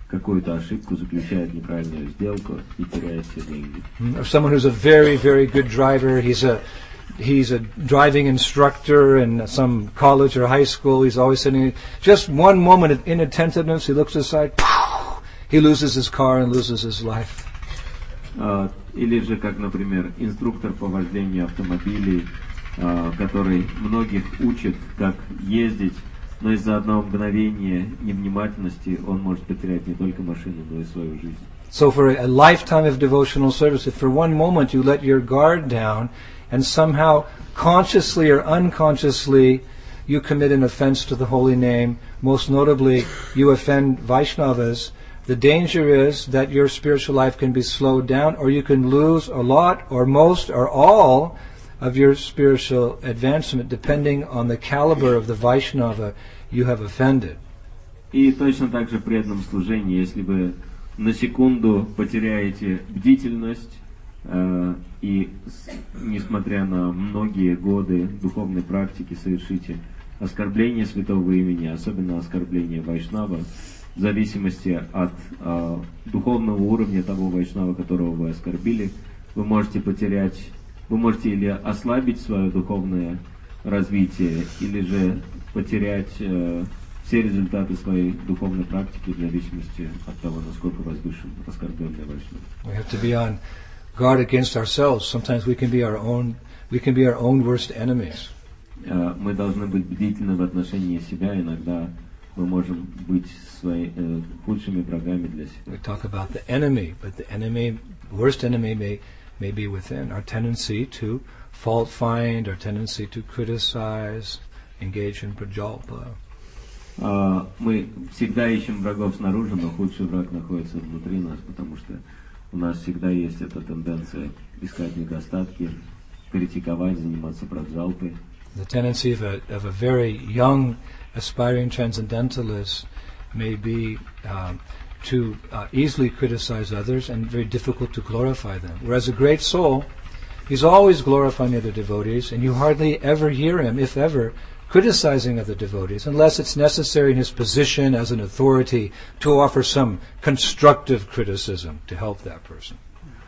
какую-то ошибку, заключает неправильную сделку и теряет все деньги. Or someone who's a very, very good driver, he's a he's a driving instructor in some college or high school, he's always sitting, just one moment of inattentiveness, he looks aside, he loses his car and loses his life. Uh, или же, как, например, инструктор по вождению автомобилей, uh, который многих учит, как ездить, но из-за одного мгновения невнимательности он может потерять не только машину, но и свою жизнь. So for a lifetime of devotional service, if for one moment you let your guard down and somehow consciously or unconsciously you commit an offense to the holy name, most notably you offend Vaishnavas, the danger is that your spiritual life can be slowed down, or you can lose a lot or most or all of your spiritual advancement depending on the caliber of the Vaishnava you have offended. И точно так же в преданном служении, если вы на секунду потеряете бдительность, э, и с, несмотря на многие годы духовной практики совершите оскорбление святого имени, особенно оскорбление Вайшнава, в зависимости от э, духовного уровня того Вайшнава, которого вы оскорбили, вы можете потерять, вы можете или ослабить свое духовное развитие, или же потерять э, все результаты своей духовной практики в зависимости от того, насколько возвышен оскорбленный Вайшнав. We have to be on guard against ourselves. Sometimes we can be our own, we can be our own worst enemies. Uh, мы должны быть бдительны в отношении себя. Иногда мы можем быть своими uh, худшими врагами для себя. We talk about the enemy, but the enemy, worst enemy may may be within. Our tendency to fault find, our tendency to criticize, engage in prajalpa. Uh, мы всегда ищем врагов снаружи, но худший враг находится внутри нас, потому что у нас всегда есть эта тенденция искать недостатки, критиковать, заниматься праджалпой. The tendency of a of a very young, aspiring transcendentalist may be um, to uh, easily criticize others and very difficult to glorify them. Whereas a great soul, he's always glorifying other devotees, and you hardly ever hear him, if ever, criticizing other devotees, unless it's necessary in his position as an authority to offer some constructive criticism to help that person.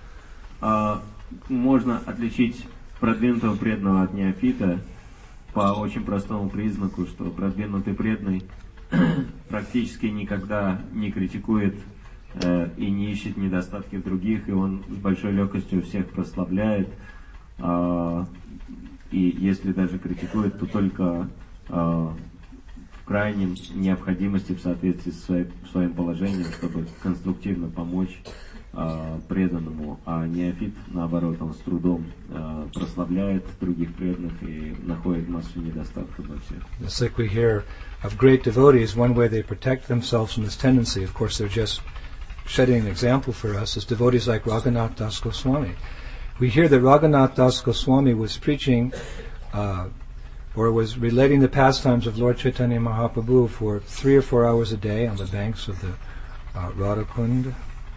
Uh, можно отличить продвинутого преданного от неофита по очень простому признаку, что продвинутый преданный практически никогда не критикует э, и не ищет недостатки в других, и он с большой легкостью всех прославляет, э, и если даже критикует, то только э, в крайнем необходимости в соответствии со своим, своим положением, чтобы конструктивно помочь э, преданному, а неофит, наоборот, он с трудом э, прославляет других преданных и находит массу недостатков во всех. It's like we hear of great devotees, one way they protect themselves from this tendency, of course they're just setting an example for us, is devotees like Raghunath Das Goswami. We hear that Raghunath Das Goswami was preaching uh, or was relating the pastimes of Lord Chaitanya Mahaprabhu for three or four hours a day on the banks of the uh, Radhakund.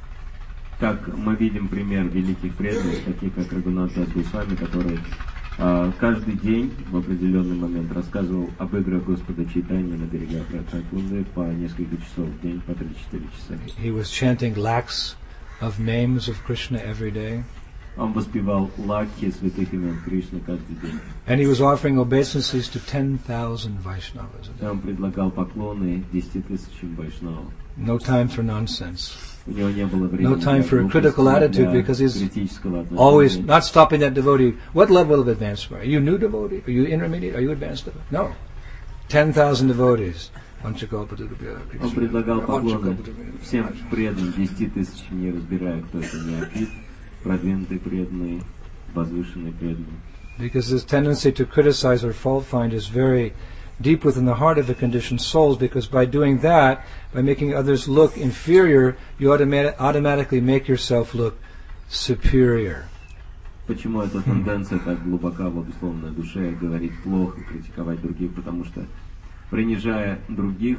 Как мы видим пример великих преданных, таких как Рагунат Дас Госвами, который uh, каждый день в определенный момент рассказывал об играх Господа Чайтаньи на берегах Радхакунды по несколько часов в день, по три-четыре часа. He was chanting lakhs of names of Krishna every day. Он воспевал лакхи святых имен Кришны каждый день. And he was offering obeisances to ten thousand Vaishnavas a И day. он предлагал поклоны десяти тысячам вайшнавов. No time for nonsense. У него не было времени No time for a critical attitude because he's критического always отношения. not stopping that devotee. What level of advancement? Are you new devotee? Are you intermediate? Are you advanced devotee? No. Ten thousand devotees. Он предлагал поклоны всем преданным, десяти тысячам, не разбирая, кто это неофит, продвинутый преданный, возвышенный преданный. Because this tendency to criticize or fault find is very deep within the heart of the conditioned souls, because by doing that, by making others look inferior, you automat- automatically make yourself look superior. Почему эта тенденция так глубока в обусловленной душе, говорить плохо, критиковать других? Потому что, принижая других,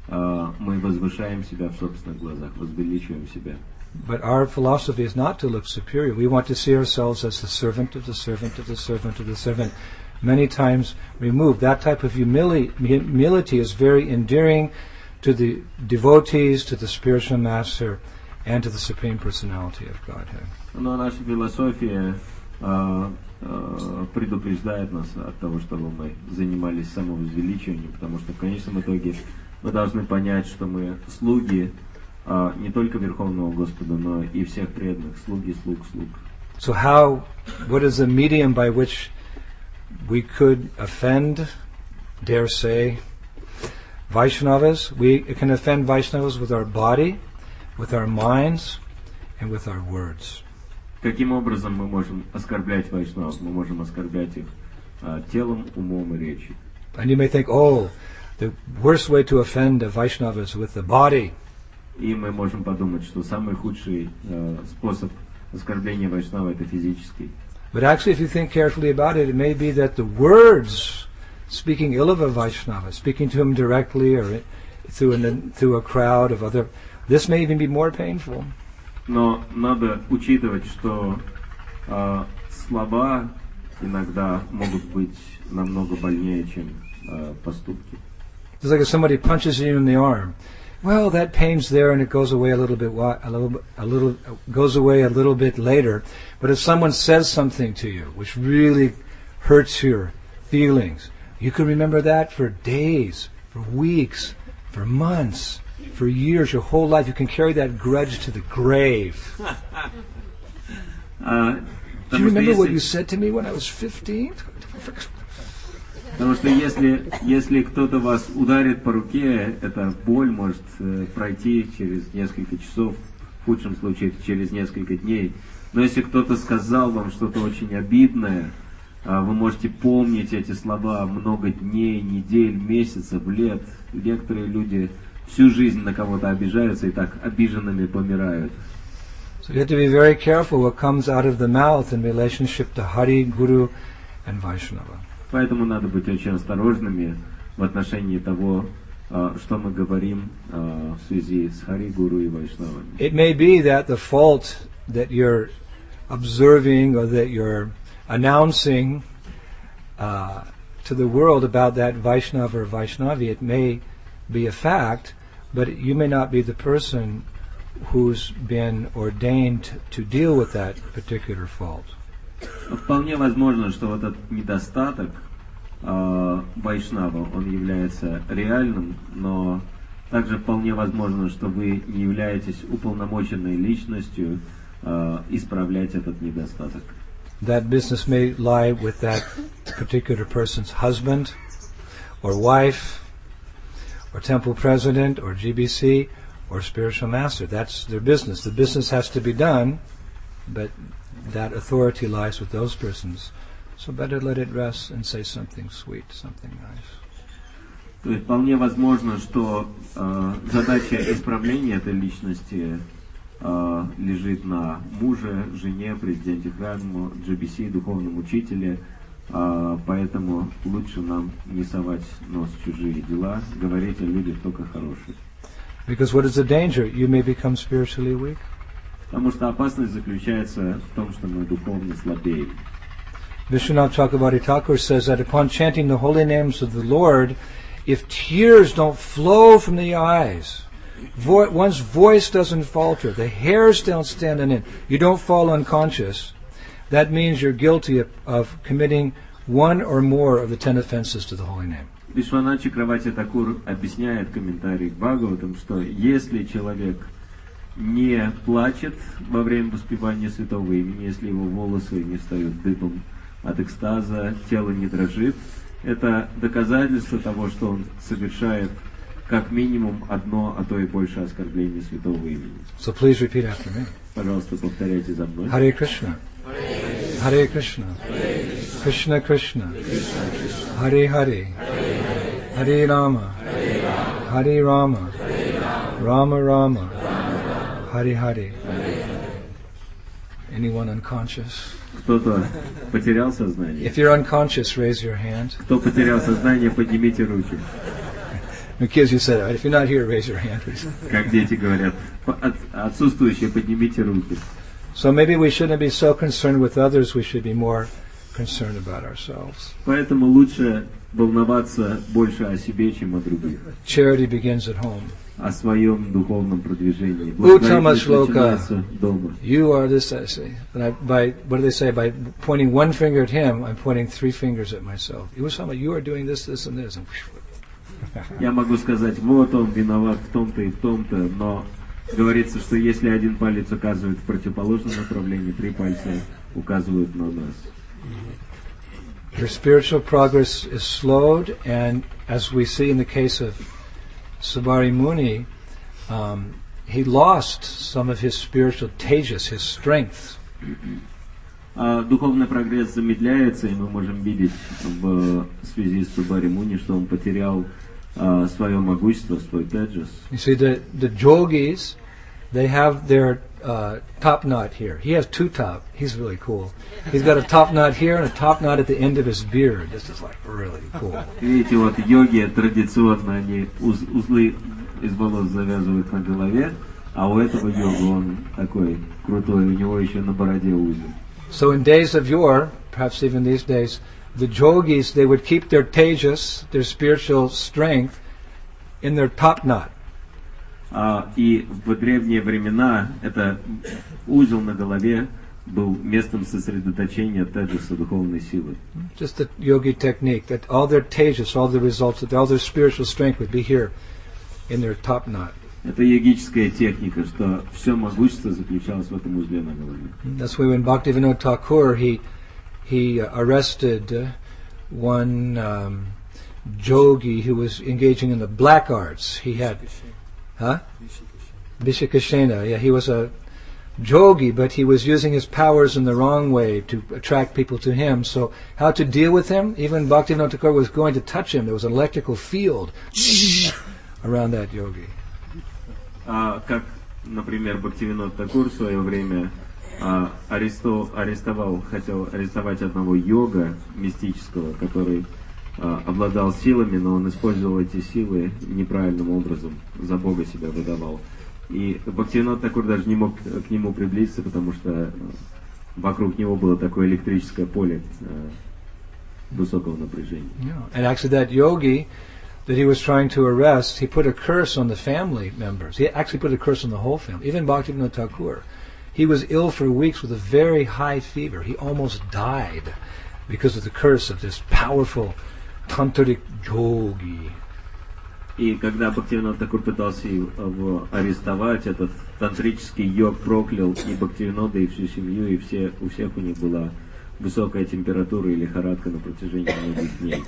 мы возвышаем себя в собственных глазах, возвеличиваем себя. But our philosophy is not to look superior. We want to see ourselves as the servant of the servant of the servant of the servant, many times removed. That type of humili- humility is very endearing to the devotees, to the spiritual master, and to the Supreme Personality of Godhead. Но наша философия а, а, предупреждает нас от того, чтобы мы занимались самовозвеличиванием, потому что в конечном итоге мы должны понять, что мы слуги а, не только Верховного Господа, но и всех преданных, слуги, слуг, слуг. So how, what is the medium by which we could offend, dare say, Vaishnavas? We can offend Vaishnavas with our body, with our minds, and with our words. Каким образом мы можем оскорблять вайшнавов? Мы можем оскорблять их а, телом, умом и речью. And you may think, oh, the worst way to offend a Vaishnava is with the body. И мы можем подумать, что самый худший а, способ оскорбления вайшнава — это физический. But actually, if you think carefully about it, it may be that the words speaking ill of a Vaishnava, speaking to him directly or through, an, through a crowd of other, this may even be more painful. Но надо учитывать, что э, слова иногда могут быть намного больнее, чем э, поступки. It's like if somebody punches you in the arm. Well, that pain's there and it goes away a little bit, a little, a little, goes away a little bit later. But if someone says something to you which really hurts your feelings, you can remember that for days, for weeks, for months, for years, your whole life. You can carry that grudge to the grave. uh, Do you remember what you said to me when I was fifteen? Потому что если, если кто-то вас ударит по руке, эта боль может э, пройти через несколько часов, в худшем случае через несколько дней. Но если кто-то сказал вам что-то очень обидное, э, вы можете помнить эти слова много дней, недель, месяцев, лет. Некоторые люди всю жизнь на кого-то обижаются и так обиженными помирают. So you have to be very careful what comes out of the mouth in relationship to Hari, Guru, and Vaishnava. Поэтому надо быть очень осторожными в отношении того, uh, что мы говорим uh, в связи с Хари, Гуру и Вайшнавами. It may be that the fault that you're observing or that you're announcing uh, to the world about that Vaishnava or Vaishnavi, it may be a fact, but you may not be the person who's been ordained to deal with that particular fault. Вполне возможно, что вот этот недостаток э, Вайшнава, он является реальным, но также вполне возможно, что вы не являетесь уполномоченной личностью э, исправлять этот недостаток. That business may lie with that particular person's husband, or wife, or temple president, or G B C, or spiritual master. That's their business. The business has to be done, but that authority lies with those persons. So better let it rest and say something sweet, something nice. То есть вполне возможно, что э, задача исправления этой личности э, лежит на муже, жене, президенте храма, джи би си, духовном учителе. Э, поэтому лучше нам не совать нос в чужие дела, говорить о людях только хороших. Because what is the danger? You may become spiritually weak. Потому что опасность заключается в том, что мы духовно слабеем. Vishwanath Chakravarti Thakur says that upon chanting the holy names of the Lord, if tears don't flow from the eyes, vo- one's voice doesn't falter, the hairs don't stand on end, you don't fall unconscious, that means you're guilty of, of committing one or more of the ten offenses to the holy name. Вишванат Чакраварти Такур объясняет в комментарии к Бхагаватам, что если человек не плачет во время воспевания святого имени, если его волосы не встают дыбом от экстаза, тело не дрожит, это доказательство того, что он совершает как минимум одно, а то и больше оскорблений святого имени. So please repeat after me. Пожалуйста, повторяйте за мной. Hare Krishna. Hare Krishna. Krishna Krishna. Hare Hare. Hare Rama. Hare Rama. Rama Rama. Hare Hare. Anyone unconscious? Кто-то потерял сознание? If you're unconscious, raise your hand. Кто потерял сознание, поднимите руки. The kids, you said, if you're not here, raise your hand, please. Как дети говорят, от, отсутствующие, поднимите руки. So maybe we shouldn't be so concerned with others, we should be more concerned about ourselves. Поэтому лучше волноваться больше о себе, чем о других. Charity begins at home. О своем духовном продвижении. Uttama shloka. Начинается дома. You are this, I say. And I, by, what do they say? By pointing one finger at him, I'm pointing three fingers at myself. Uttama, you are doing this, this, and this. And я могу сказать, вот он виноват в том-то и в том-то, но говорится, что если один палец указывает в противоположном направлении, три пальца указывают на нас. Your spiritual progress is slowed, and as we see in the case of Sabari Muni, um, he lost some of his spiritual tejas, his strength. Uh, духовный прогресс замедляется, и мы можем видеть в связи с Сабари Муни, что он потерял uh, свое могущество, свой теджас. You see, the, the yogis, they have their uh, top knot here. He has two top. He's really cool. He's got a top knot here and a top knot at the end of his beard. This is like really cool. Видите, вот йоги традиционно они уз, узлы из волос завязывают на голове, а у этого йога он такой крутой, у него еще на бороде узел. So in days of yore, perhaps even these days, the yogis, they would keep their tejas, their spiritual strength, in their top knot. Uh, и в древние времена это узел на голове был местом сосредоточения теджаса духовной силы. Just the yogi technique, that all their tejas, all the results, that all their spiritual strength would be here in their top knot. Это йогическая техника, что все могущество заключалось в этом узле на голове. That's why when Bhaktivinoda Thakur, he he uh, arrested uh, one um, yogi who was engaging in the black arts. He had, huh? Vishikashena. Yeah, he was a yogi, but he was using his powers in the wrong way to attract people to him. So how to deal with him? Even Bhaktivinoda Thakur was going to touch him. There was an electrical field around that yogi. А, как, например, Бхактивинод Такур в свое время а, арестов, арестовал, хотел арестовать одного йога мистического, который а, обладал силами, но он использовал эти силы неправильным образом, за Бога себя выдавал. И Бхактивинод Такур даже не мог к нему приблизиться, потому что вокруг него было такое электрическое поле а, высокого напряжения. Yeah. And actually that yogi that he was trying to arrest, he put a curse on the family members. He actually put a curse on the whole family. Even Bhaktivinoda Thakur. He was ill for weeks with a very high fever. He almost died because of the curse of this powerful tantric yogi. И когда Бхактивинод Такур пытался его арестовать, этот тантрический йог проклял и Бхактивинода, и всю семью, и все, у всех у них была высокая температура и лихорадка на протяжении многих дней.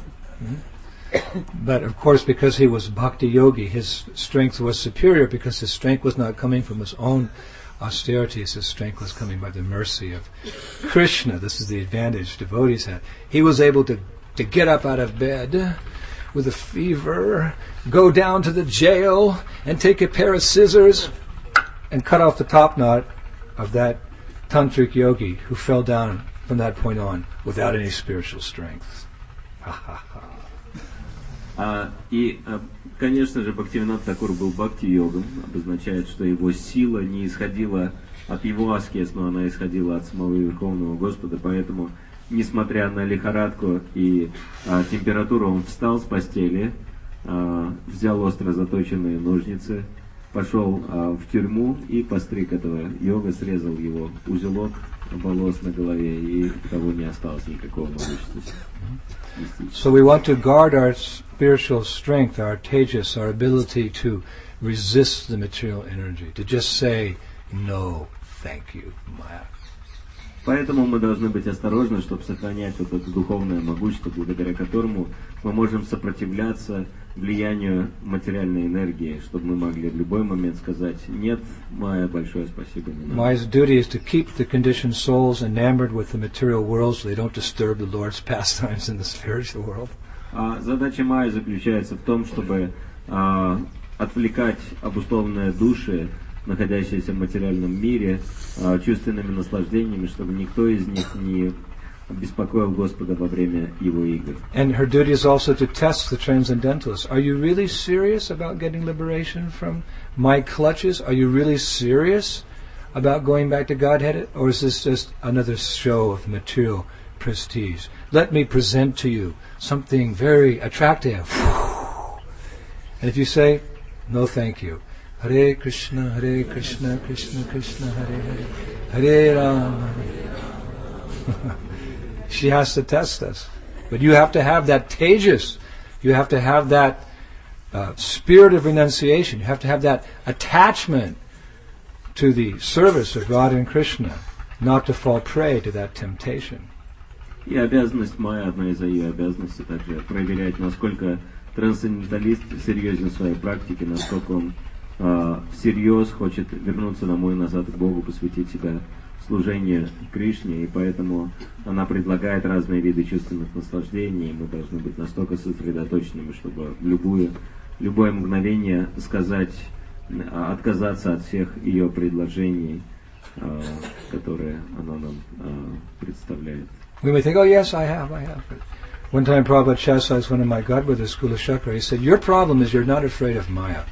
But of course, because he was bhakti yogi, his strength was superior because his strength was not coming from his own austerities. His strength was coming by the mercy of Krishna. This is the advantage devotees had. He was able to, to get up out of bed with a fever, go down to the jail, and take a pair of scissors and cut off the top knot of that tantric yogi who fell down from that point on without any spiritual strength. Ha ha ha. А, и, конечно же, Бхактивинод Такур был бхакти-йогом, обозначает, что его сила не исходила от его аскез, но она исходила от самого Верховного Господа, поэтому, несмотря на лихорадку и а, температуру, он встал с постели, а, взял остро заточенные ножницы, пошел а, в тюрьму и постриг этого йога, срезал его узелок волос на голове, и у того не осталось никакого могущества. So we want to guard our spiritual strength, our tejas, our ability to resist the material energy, to just say, no, thank you, Maya. Поэтому мы должны быть осторожны, чтобы сохранять вот это духовное могущество, благодаря которому мы можем сопротивляться влиянию материальной энергии, чтобы мы могли в любой момент сказать «нет, Майя, большое спасибо». Maya's duty is to keep the conditioned souls enamored with the material world so they don't disturb the Lord's pastimes in the spiritual world. А задача Майи заключается в том, чтобы а, отвлекать обусловленные души, находящиеся в материальном мире, а, чувственными наслаждениями, чтобы никто из них не беспокоил Господа во время его игр. And her duty is also to test the transcendentalists. Are you really serious about getting liberation from my clutches? Are you really serious about going back to Godhead? Or is this just another show of material prestige. Let me present to you something very attractive. And if you say, no thank you, Hare Krishna, Hare Krishna, Krishna Krishna, Hare Hare, Hare Rama. She has to test us. But you have to have that tejas. You have to have that uh, spirit of renunciation. You have to have that attachment to the service of God and Krishna, not to fall prey to that temptation. И обязанность моя, одна из ее обязанностей также проверять, насколько трансценденталист серьезен в своей практике, насколько он э, всерьез хочет вернуться домой назад к Богу, посвятить себя служению Кришне, и поэтому она предлагает разные виды чувственных наслаждений, и мы должны быть настолько сосредоточенными, чтобы в любую, любое мгновение сказать, отказаться от всех ее предложений, э, которые она нам э, представляет. We may think, oh yes, I have, I have. But one time Prabhupada chastised one of my godbrothers, Kula Shakra. He said, your problem is you're not afraid of Maya.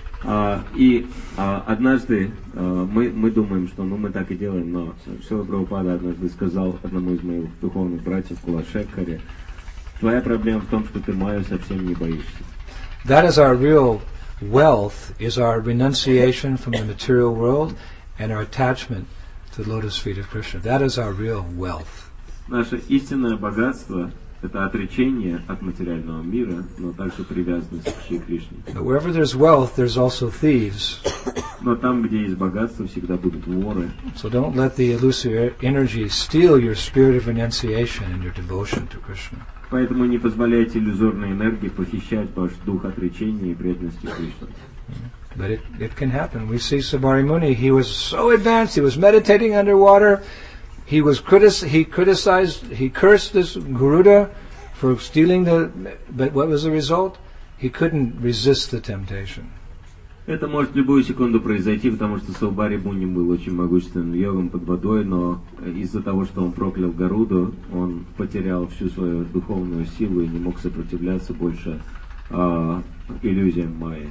Uh, и uh, однажды uh, мы, мы думаем, что ну, мы так и делаем, но Шрила Прабхупада однажды сказал одному из моих духовных братьев, Кула Шекхаре, твоя проблема в том, что ты Майю совсем не боишься. That is our real wealth, is our renunciation from the material world and our attachment to the lotus feet of Krishna. That is our real wealth. Наше истинное богатство — это отречение от материального мира, но также привязанность к Шри Кришне. But wherever there's wealth, there's also thieves. Но там, где есть богатство, всегда будут воры. So don't let the illusory energy steal your spirit of renunciation and your devotion to Krishna. Поэтому не позволяйте иллюзорной энергии похищать ваш дух отречения и преданности Кришне. But it, it can happen. We see Sabari Muni, he was so advanced, he was meditating underwater, he was critic- he criticized, he cursed this Garuda for stealing the, but what was the result? He couldn't resist the temptation. Это может в любую секунду произойти, потому что Сабари Муни был очень могущественным йогом под водой, но из-за того, что он проклял Гаруду, он потерял всю свою духовную силу и не мог сопротивляться больше uh, иллюзиям Майи.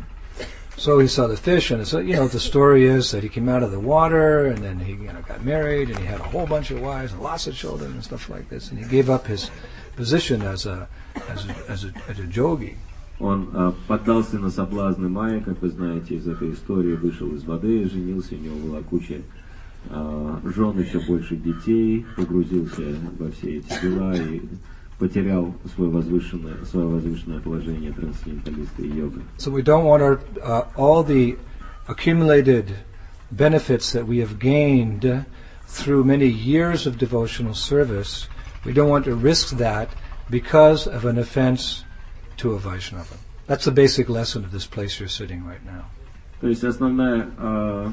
So he saw the fish, and so, you know, the story is that he came out of the water, and then he, you know, got married, and he had a whole bunch of wives and lots of children and stuff like this, and he gave up his position as a as a as a, as a yogi. Он uh, поддался на соблазны Майи, как вы знаете из этой истории, вышел из воды, женился, у него была куча uh, жен, еще больше детей, погрузился во все эти дела и потерял свое возвышенное, свое возвышенное положение трансценденталиста и йога. So we don't want our uh, all the accumulated benefits that we have gained through many years of devotional service. We don't want to risk that because of an offense to a Vaishnava. That's the basic lesson of this place you're sitting right now. То есть основная, э,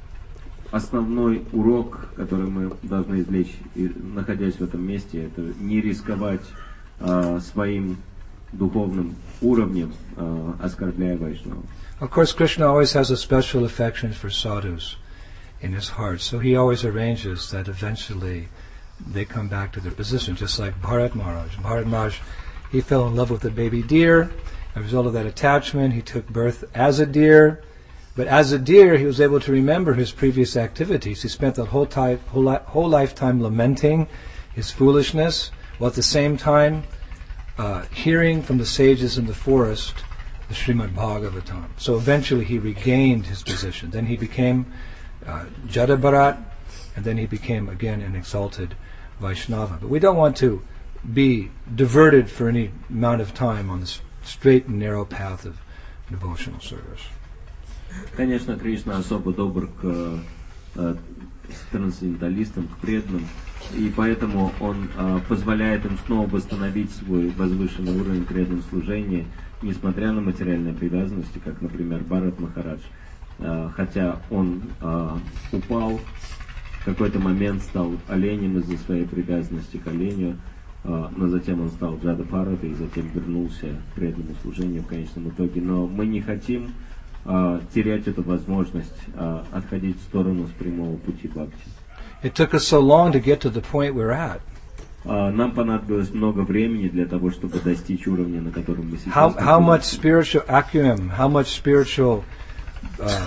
основной урок, который мы должны извлечь, находясь в этом месте, это не рисковать э, своим духовным уровнем, э, оскорбляя Вайшнаву. Of course, Krishna always has a special affection for sadhus in his heart, so he always arranges that eventually they come back to their position, just like Bharat Maharaj. Bharat Maharaj, he fell in love with a baby deer. As a result of that attachment, he took birth as a deer. But as a deer, he was able to remember his previous activities. He spent the whole, time, whole, li- whole lifetime lamenting his foolishness, while at the same time uh, hearing from the sages in the forest the Srimad Bhagavatam. So eventually he regained his position. Then he became uh, Jada Bharat, and then he became again an exalted Vaishnava. But we don't want to be diverted for any amount of time on this straight and narrow path of devotional service. Конечно, Кришна особо добр к э, трансценденталистам, к преданным, и поэтому он э, позволяет им снова восстановить свой возвышенный уровень преданного служения, несмотря на материальные привязанности, как, например, Бхарат Махарадж. Э, хотя он э, упал, в какой-то момент стал оленем из-за своей привязанности к оленю, Uh, но затем он стал Джада Бхарата и затем вернулся к преданному служению в конечном итоге. Но мы не хотим uh, терять эту возможность uh, отходить в сторону с прямого пути бхакти. It took us so long to get to the point we're at. Uh, нам понадобилось много времени для того, чтобы достичь уровня, на котором мы сейчас. How, how much spiritual acumen, how much spiritual uh,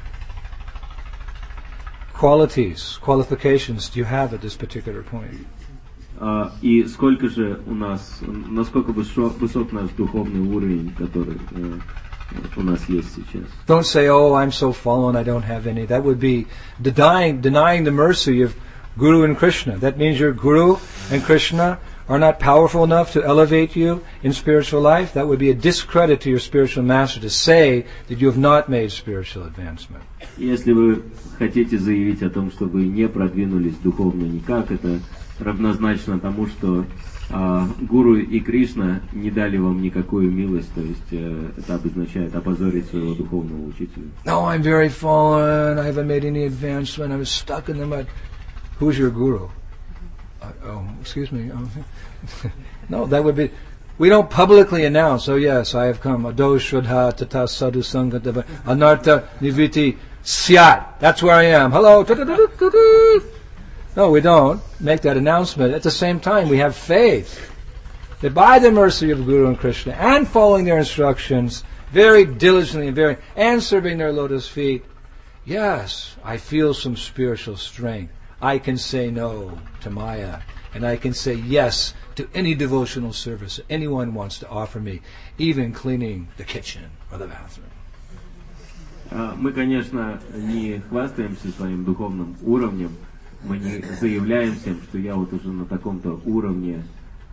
qualities, qualifications do you have at this particular point? А, и сколько же у нас, насколько высок, высок наш духовный уровень, который э, у нас есть сейчас. Don't say, oh, I'm so fallen, I don't have any. That would be denying, denying the mercy of Guru and Krishna. That means your Guru and Krishna are not powerful enough to elevate you in spiritual life. That would be a discredit to your spiritual master to say that you have not made spiritual advancement. Если вы хотите заявить о том, что вы не продвинулись духовно никак, это равнозначно тому, что а, Гуру и Кришна не дали вам никакую милость, то есть э, это обозначает опозорить своего духовного учителя. No, I'm very fallen, I haven't made any advancement, I'm stuck in the mud. Who's your Guru? Uh, oh, excuse me. No, that would be... We don't publicly announce, oh yes, I have come. Ado Shraddha Tata Sadhu Sangha Anartha Niviti Syat. That's where I am. Hello. No, we don't make that announcement. At the same time, we have faith that by the mercy of Guru and Krishna and following their instructions very diligently and very and serving their lotus feet, yes, I feel some spiritual strength. I can say no to Maya, and I can say yes to any devotional service anyone wants to offer me, even cleaning the kitchen or the bathroom. Мы, конечно, не хвастаемся своим духовным уровнем, мы не заявляем всем, что я вот уже на таком-то уровне,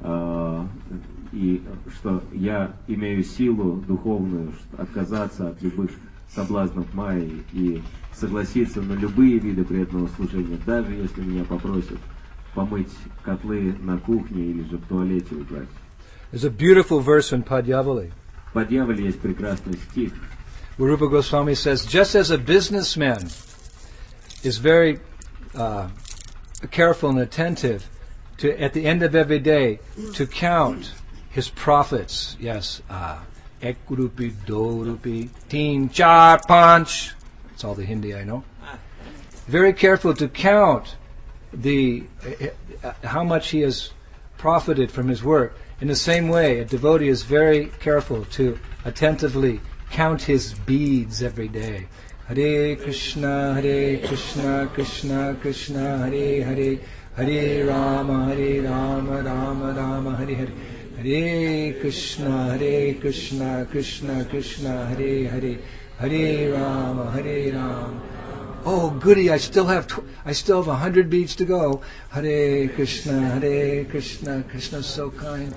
и что я имею силу духовную отказаться от любых соблазнов Майи и согласиться на любые виды преданного служения, даже если меня попросят помыть котлы на кухне или же в туалете убрать. There's a beautiful verse in Padyavali. В Падьявале есть прекрасный стих. Where Rupa Goswami says, just as a businessman is very uh, careful and attentive to, at the end of every day, to count his profits. Yes, uh, ek rupi, do rupi, teen, char, panch. That's all the Hindi I know. Very careful to count the uh, how much he has profited from his work. In the same way, a devotee is very careful to attentively count his beads every day. Hare Krishna, Hare Krishna, Krishna Krishna, Hare Hare, Hare Rama, Hare Rama, Rama Rama, Hare Hare. Hare Krishna, Hare Krishna, Krishna Krishna, Hare Hare, Hare Rama, Hare Rama. Oh, goody! I still have tw- I still have a hundred beads to go. Hare Krishna, Hare Krishna, Krishna is so kind.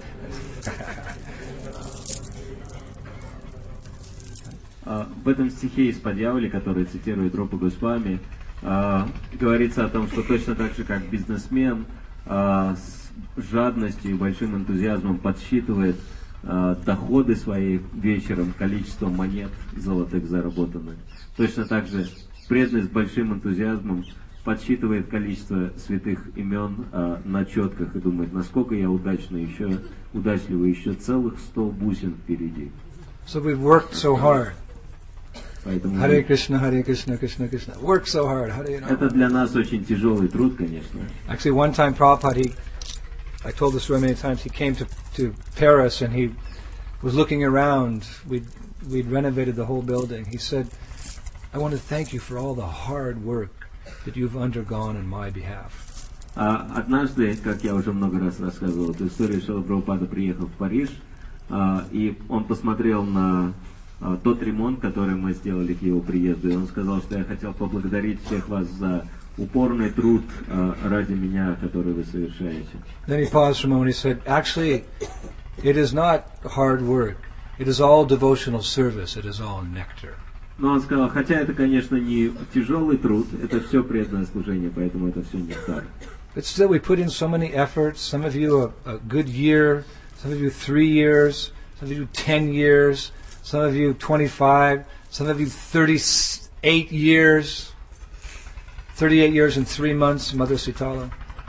В этом стихе из Падьявали, который цитирует Рупа Госвами, говорится о том, что точно так же, как бизнесмен с жадностью и большим энтузиазмом подсчитывает доходы свои вечером, количество монет золотых заработанных, точно так же преданный с большим энтузиазмом подсчитывает количество святых имен а, на четках и думает, насколько я удачно еще, удачливо еще целых сто бусин впереди. So we've worked so hard. Поэтому Hare Krishna, Hare Krishna, Krishna Krishna. Work so hard. How do you know? Это для нас очень тяжелый труд, конечно. Actually, one time Prabhupada, he, I told this story many times, he came to, to Paris and he was looking around. We'd, we'd renovated the whole building. He said, I want to thank you for all the hard work that you've undergone on my behalf. А однажды, как я уже много раз рассказывал эту историю, Шрила Прабхупада приехал в Париж, а, и он посмотрел на а, тот ремонт, который мы сделали к его приезду, и он сказал, что я хотел поблагодарить всех вас за упорный труд а, ради меня, который вы совершаете. Then he paused for a moment. He said, actually, it is not hard work. It is all devotional service. It is all nectar. Но он сказал, хотя это, конечно, не тяжелый труд, это все преданное служение, поэтому это все нектар. But still, we put in so many efforts. Some of you a, a good year, some of you three years, some of you ten years, some of you twenty-five, some of you thirty-eight years, thirty-eight years and three months, Mother Sitala.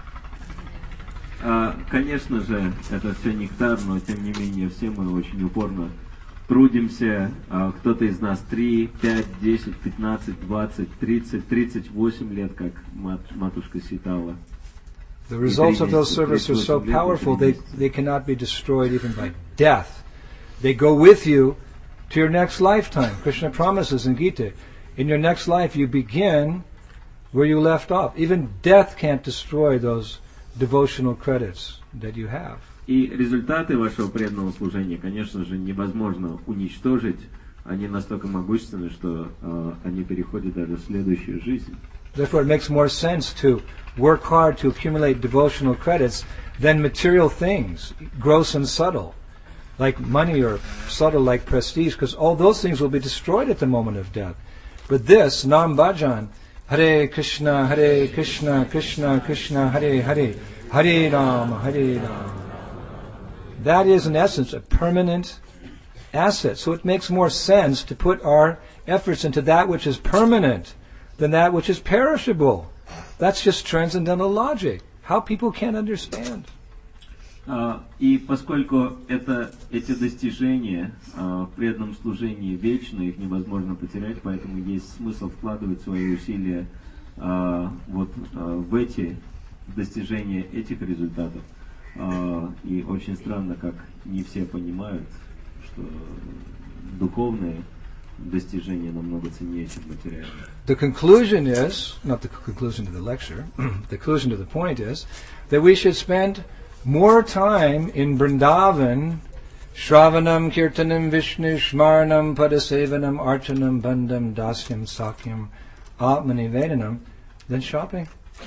А, конечно же, это все нектар, но тем не менее все мы очень упорно трудимся, а, кто-то из нас три, пять, десять, пятнадцать, двадцать, тридцать, тридцать восемь лет, как мат, матушка Ситала. The results of those services are so powerful, they, they cannot be destroyed even by death. They go with you to your next lifetime. Krishna promises in Gita, in your next life you begin where you left off. Even death can't destroy those devotional credits that you have. И результаты вашего преданного служения, конечно же, невозможно уничтожить. Они настолько могущественны, что э, они переходят даже в следующую жизнь. Therefore, it makes more sense to work hard to accumulate devotional credits than material things, gross and subtle, like money or subtle like prestige, because all those things will be destroyed at the moment of death. But this, Nam Bhajan, Hare Krishna, Hare Krishna, Krishna Krishna, Hare Hare, Hare Rama, Hare Rama. That is, in essence, a permanent asset. So it makes more sense to put our efforts into that which is permanent than that which is perishable. That's just transcendental logic. How people can't understand. Uh, и поскольку это, эти достижения uh, в преданном служении вечны, их невозможно потерять, поэтому есть смысл вкладывать свои усилия uh, вот, uh, в эти достижения этих результатов. Uh, и очень странно, как не все понимают, что духовные достижения намного ценнее, чем материальные. The conclusion is, not the conclusion to the lecture, the conclusion to the point is that we should spend more time in Vrindavan, Shravanam, Kirtanam, Vishnu, Shmaranam, Padasevanam, Archanam, Bandham, Dasyam, Sakyam, Atmanivedanam, than shopping.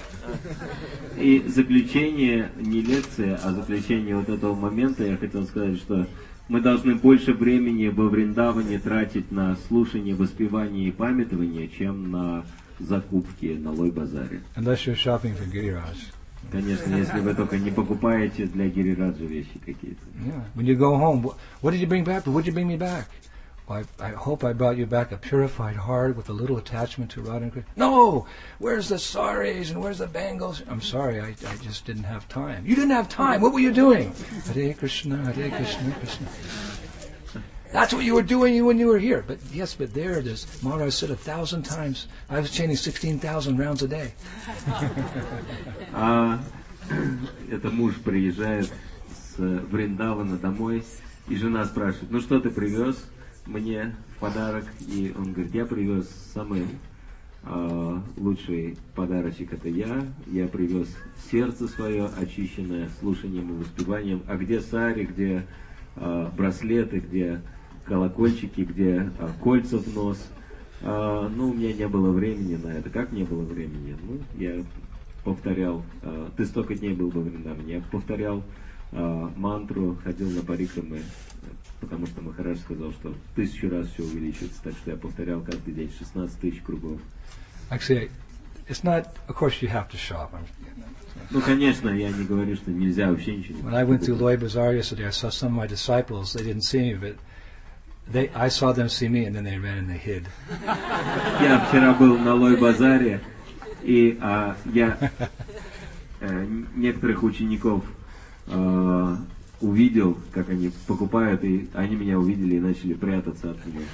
И заключение не лекция, а заключение вот этого момента, я хотел сказать, что мы должны больше времени во Вриндаване тратить на слушание, воспевание и памятование, чем на закупки на Лой-базаре. Unless you're shopping for Giriraj. Конечно, если вы только не покупаете для Гирираджа вещи какие-то. Yeah. When you go home, what, what did you bring back? What did you bring me back? Well, I, I hope I brought you back a purified heart with a little attachment to Radha and Krishna. No! Where's the saris and where's the bangles? I'm sorry, I, I just didn't have time. You didn't have time? What were you doing? Hare Krishna, Hare Krishna, Krishna. That's what you were doing when you were here. But yes, but there, this Maharaj said a thousand times, I was chanting sixteen thousand rounds a day. А это муж приезжает с Вриндавана домой, и жена спрашивает, ну что ты привез мне в подарок? И он говорит, я привез самый э, лучший подарочек, это я. Я привез сердце свое, очищенное слушанием и воспеванием. А где сари, где э, браслеты, где колокольчики, где э, кольца в нос? Э, ну, у меня не было времени на это. Как не было времени? Ну, я повторял, э, ты столько дней был во Вриндаване, я повторял э, мантру, ходил на парикрамы, потому что Махарадж сказал, что в тысячу раз все увеличится, так что я повторял каждый день шестнадцать тысяч кругов. Actually, it's not, of course you have to shop. Ну, конечно, я не говорю, что нельзя вообще ничего. When I went through Loy Bazaar yesterday, I saw some of my disciples, they didn't see me, but they, I saw them see me and then they ran and they hid. Я вчера был на Лой-базаре, и а, я э, некоторых учеников э, увидел, как они покупают, и они меня увидели и начали прятаться от меня.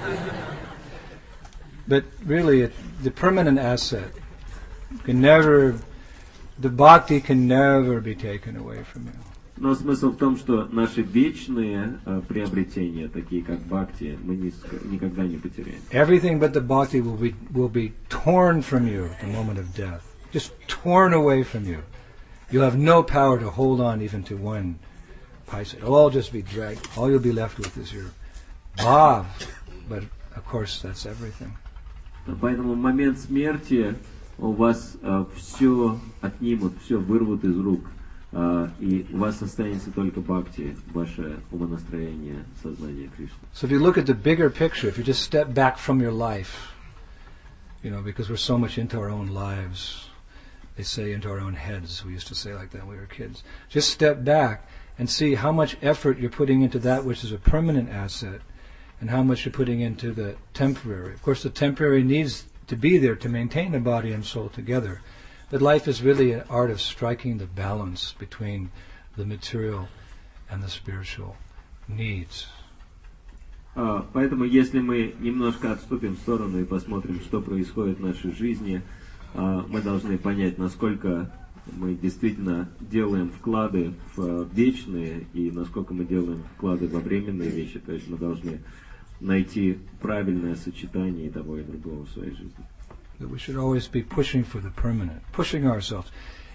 But really, it, the permanent asset can never, the bhakti can never be taken away from you. Но смысл в том, что наши вечные э, приобретения, такие как бхакти, мы не, никогда не потеряем. Everything but the bhakti will be will be torn from you at the moment of death, just torn away from you. You'll have no power to hold on even to one paisa. It'll all just be dragged. All you'll be left with is your bhav. But of course, that's everything. Поэтому в момент смерти у вас э, все отнимут, все вырвут из рук. Uh, и у вас останется только бхакти, ваше умонастроение, сознание Кришны. So if you look at the bigger picture, if you just step back from your life, you know, because we're so much into our own lives, they say into our own heads, we used to say like that when we were kids. Just step back and see how much effort you're putting into that which is a permanent asset and how much you're putting into the temporary. Of course, the temporary needs to be there to maintain the body and soul together. But life is really an art of striking the balance between the material and the spiritual needs. Uh, поэтому, если мы немножко отступим в сторону и посмотрим, что происходит в нашей жизни, uh, мы должны понять, насколько мы действительно делаем вклады в вечные и насколько мы делаем вклады во временные вещи. То есть мы должны найти правильное сочетание и того и другого в своей жизни. That we should always be pushing for the permanent, pushing ourselves.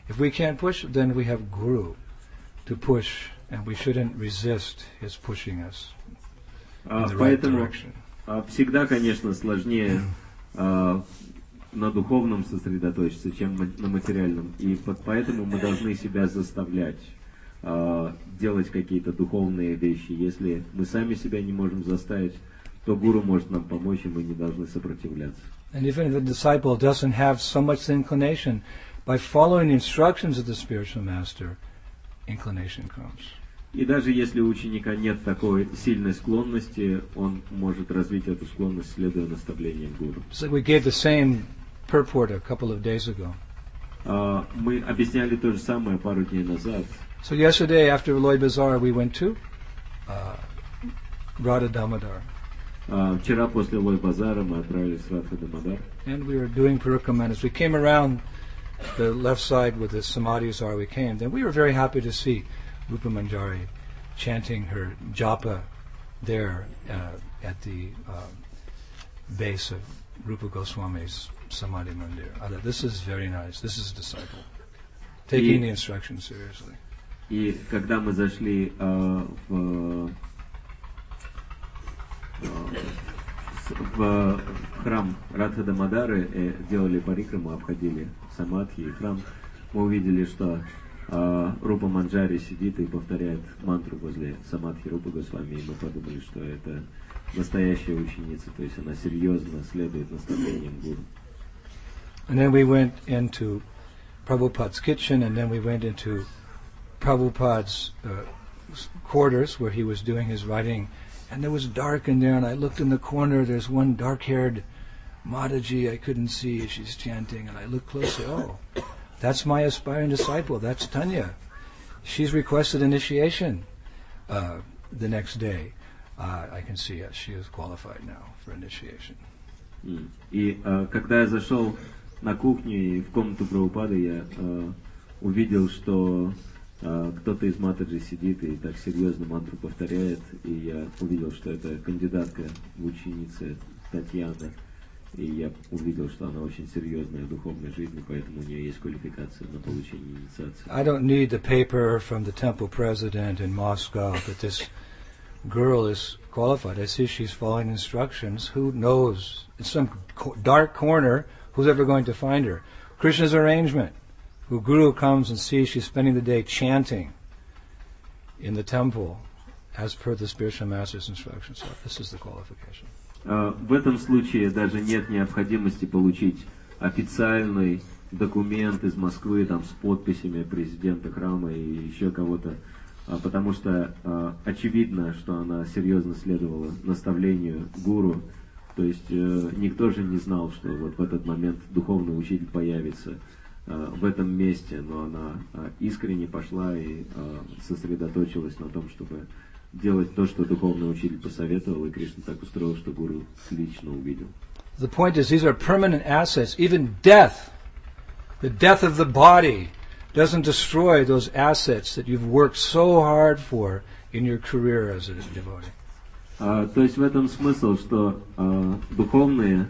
If we can't push, then we have Guru to push, and we shouldn't resist his pushing us in the right direction. Всегда, конечно, сложнее uh, на духовном сосредоточиться, чем на материальном. И поэтому мы должны себя заставлять uh, делать какие-то духовные вещи. Если мы сами себя не можем заставить, то Гуру может нам помочь, и мы не должны сопротивляться. And even if the disciple doesn't have so much inclination, by following the instructions of the spiritual master, inclination comes. И даже если у ученика нет такой сильной склонности, он может развить эту склонность, следуя наставлениям гуру. So we gave the same purport a couple of days ago. Uh, мы объясняли то же самое пару дней назад. So yesterday, after Loi Bazaar, we went to uh, Radha Damodar. Uh, вчера после Лой Базара мы отправились в Радха Дамодар. And we were doing Parikrama. As we came around the left side with the Samadhizar, we came. Then we were very happy to see Rupa Manjari chanting her japa there uh, at the uh, base of Rupa Goswami's Samadhi Mandir. I thought, this is very nice. This is a disciple taking И, the instructions seriously. И когда мы зашли uh, в, uh, в храм Радха Дамодары, э, делали парикраму, обходили самадхи и храм, мы увидели, что Uh, Рупа Манджари сидит и повторяет мантру возле самадхи Рупы Госвами, и мы подумали, что это настоящая ученица, то есть она серьезно следует наставлениям гуру. And then we went into Prabhupada's kitchen, and then we went into Prabhupada's uh, quarters where he was doing his writing, and it was dark in there, and I looked in the corner, there's one dark-haired Mataji I couldn't see, she's chanting, and I looked closely, oh, that's my aspiring disciple. That's Tanya. She's requested initiation uh, the next day. Uh, I can see it. She is qualified now for initiation. Mm. И uh, когда я зашел на кухню и в комнату Прабхупады, я uh, увидел, что uh, кто-то из Матаджи сидит и так серьезно мантру повторяет, и я увидел, что это кандидатка в ученицы Татьяна. И я увидел, что она очень серьезная в духовной жизни, поэтому у нее есть квалификация на получение инициации. I don't need the paper from the temple president in Moscow that this girl is qualified. I see she's following instructions. Who knows? In some co- dark corner, who's ever going to find her? Krishna's arrangement. Who Guru comes and sees she's spending the day chanting in the temple as per the spiritual master's instructions. So this is the qualification. Uh, в этом случае даже нет необходимости получить официальный документ из Москвы там, с подписями президента храма и еще кого-то, uh, потому что uh, очевидно, что она серьезно следовала наставлению гуру, то есть uh, никто же не знал, что вот в этот момент духовный учитель появится uh, в этом месте, но она uh, искренне пошла и uh, сосредоточилась на том, чтобы делать то, что духовный учитель посоветовал, и Кришна так устроил, что гуру лично увидел. The point is, these are permanent assets. Even death, the death of the body, doesn't destroy those assets that you've worked so hard for in your career as a devotee. Uh, то есть в этом смысл, что uh, духовные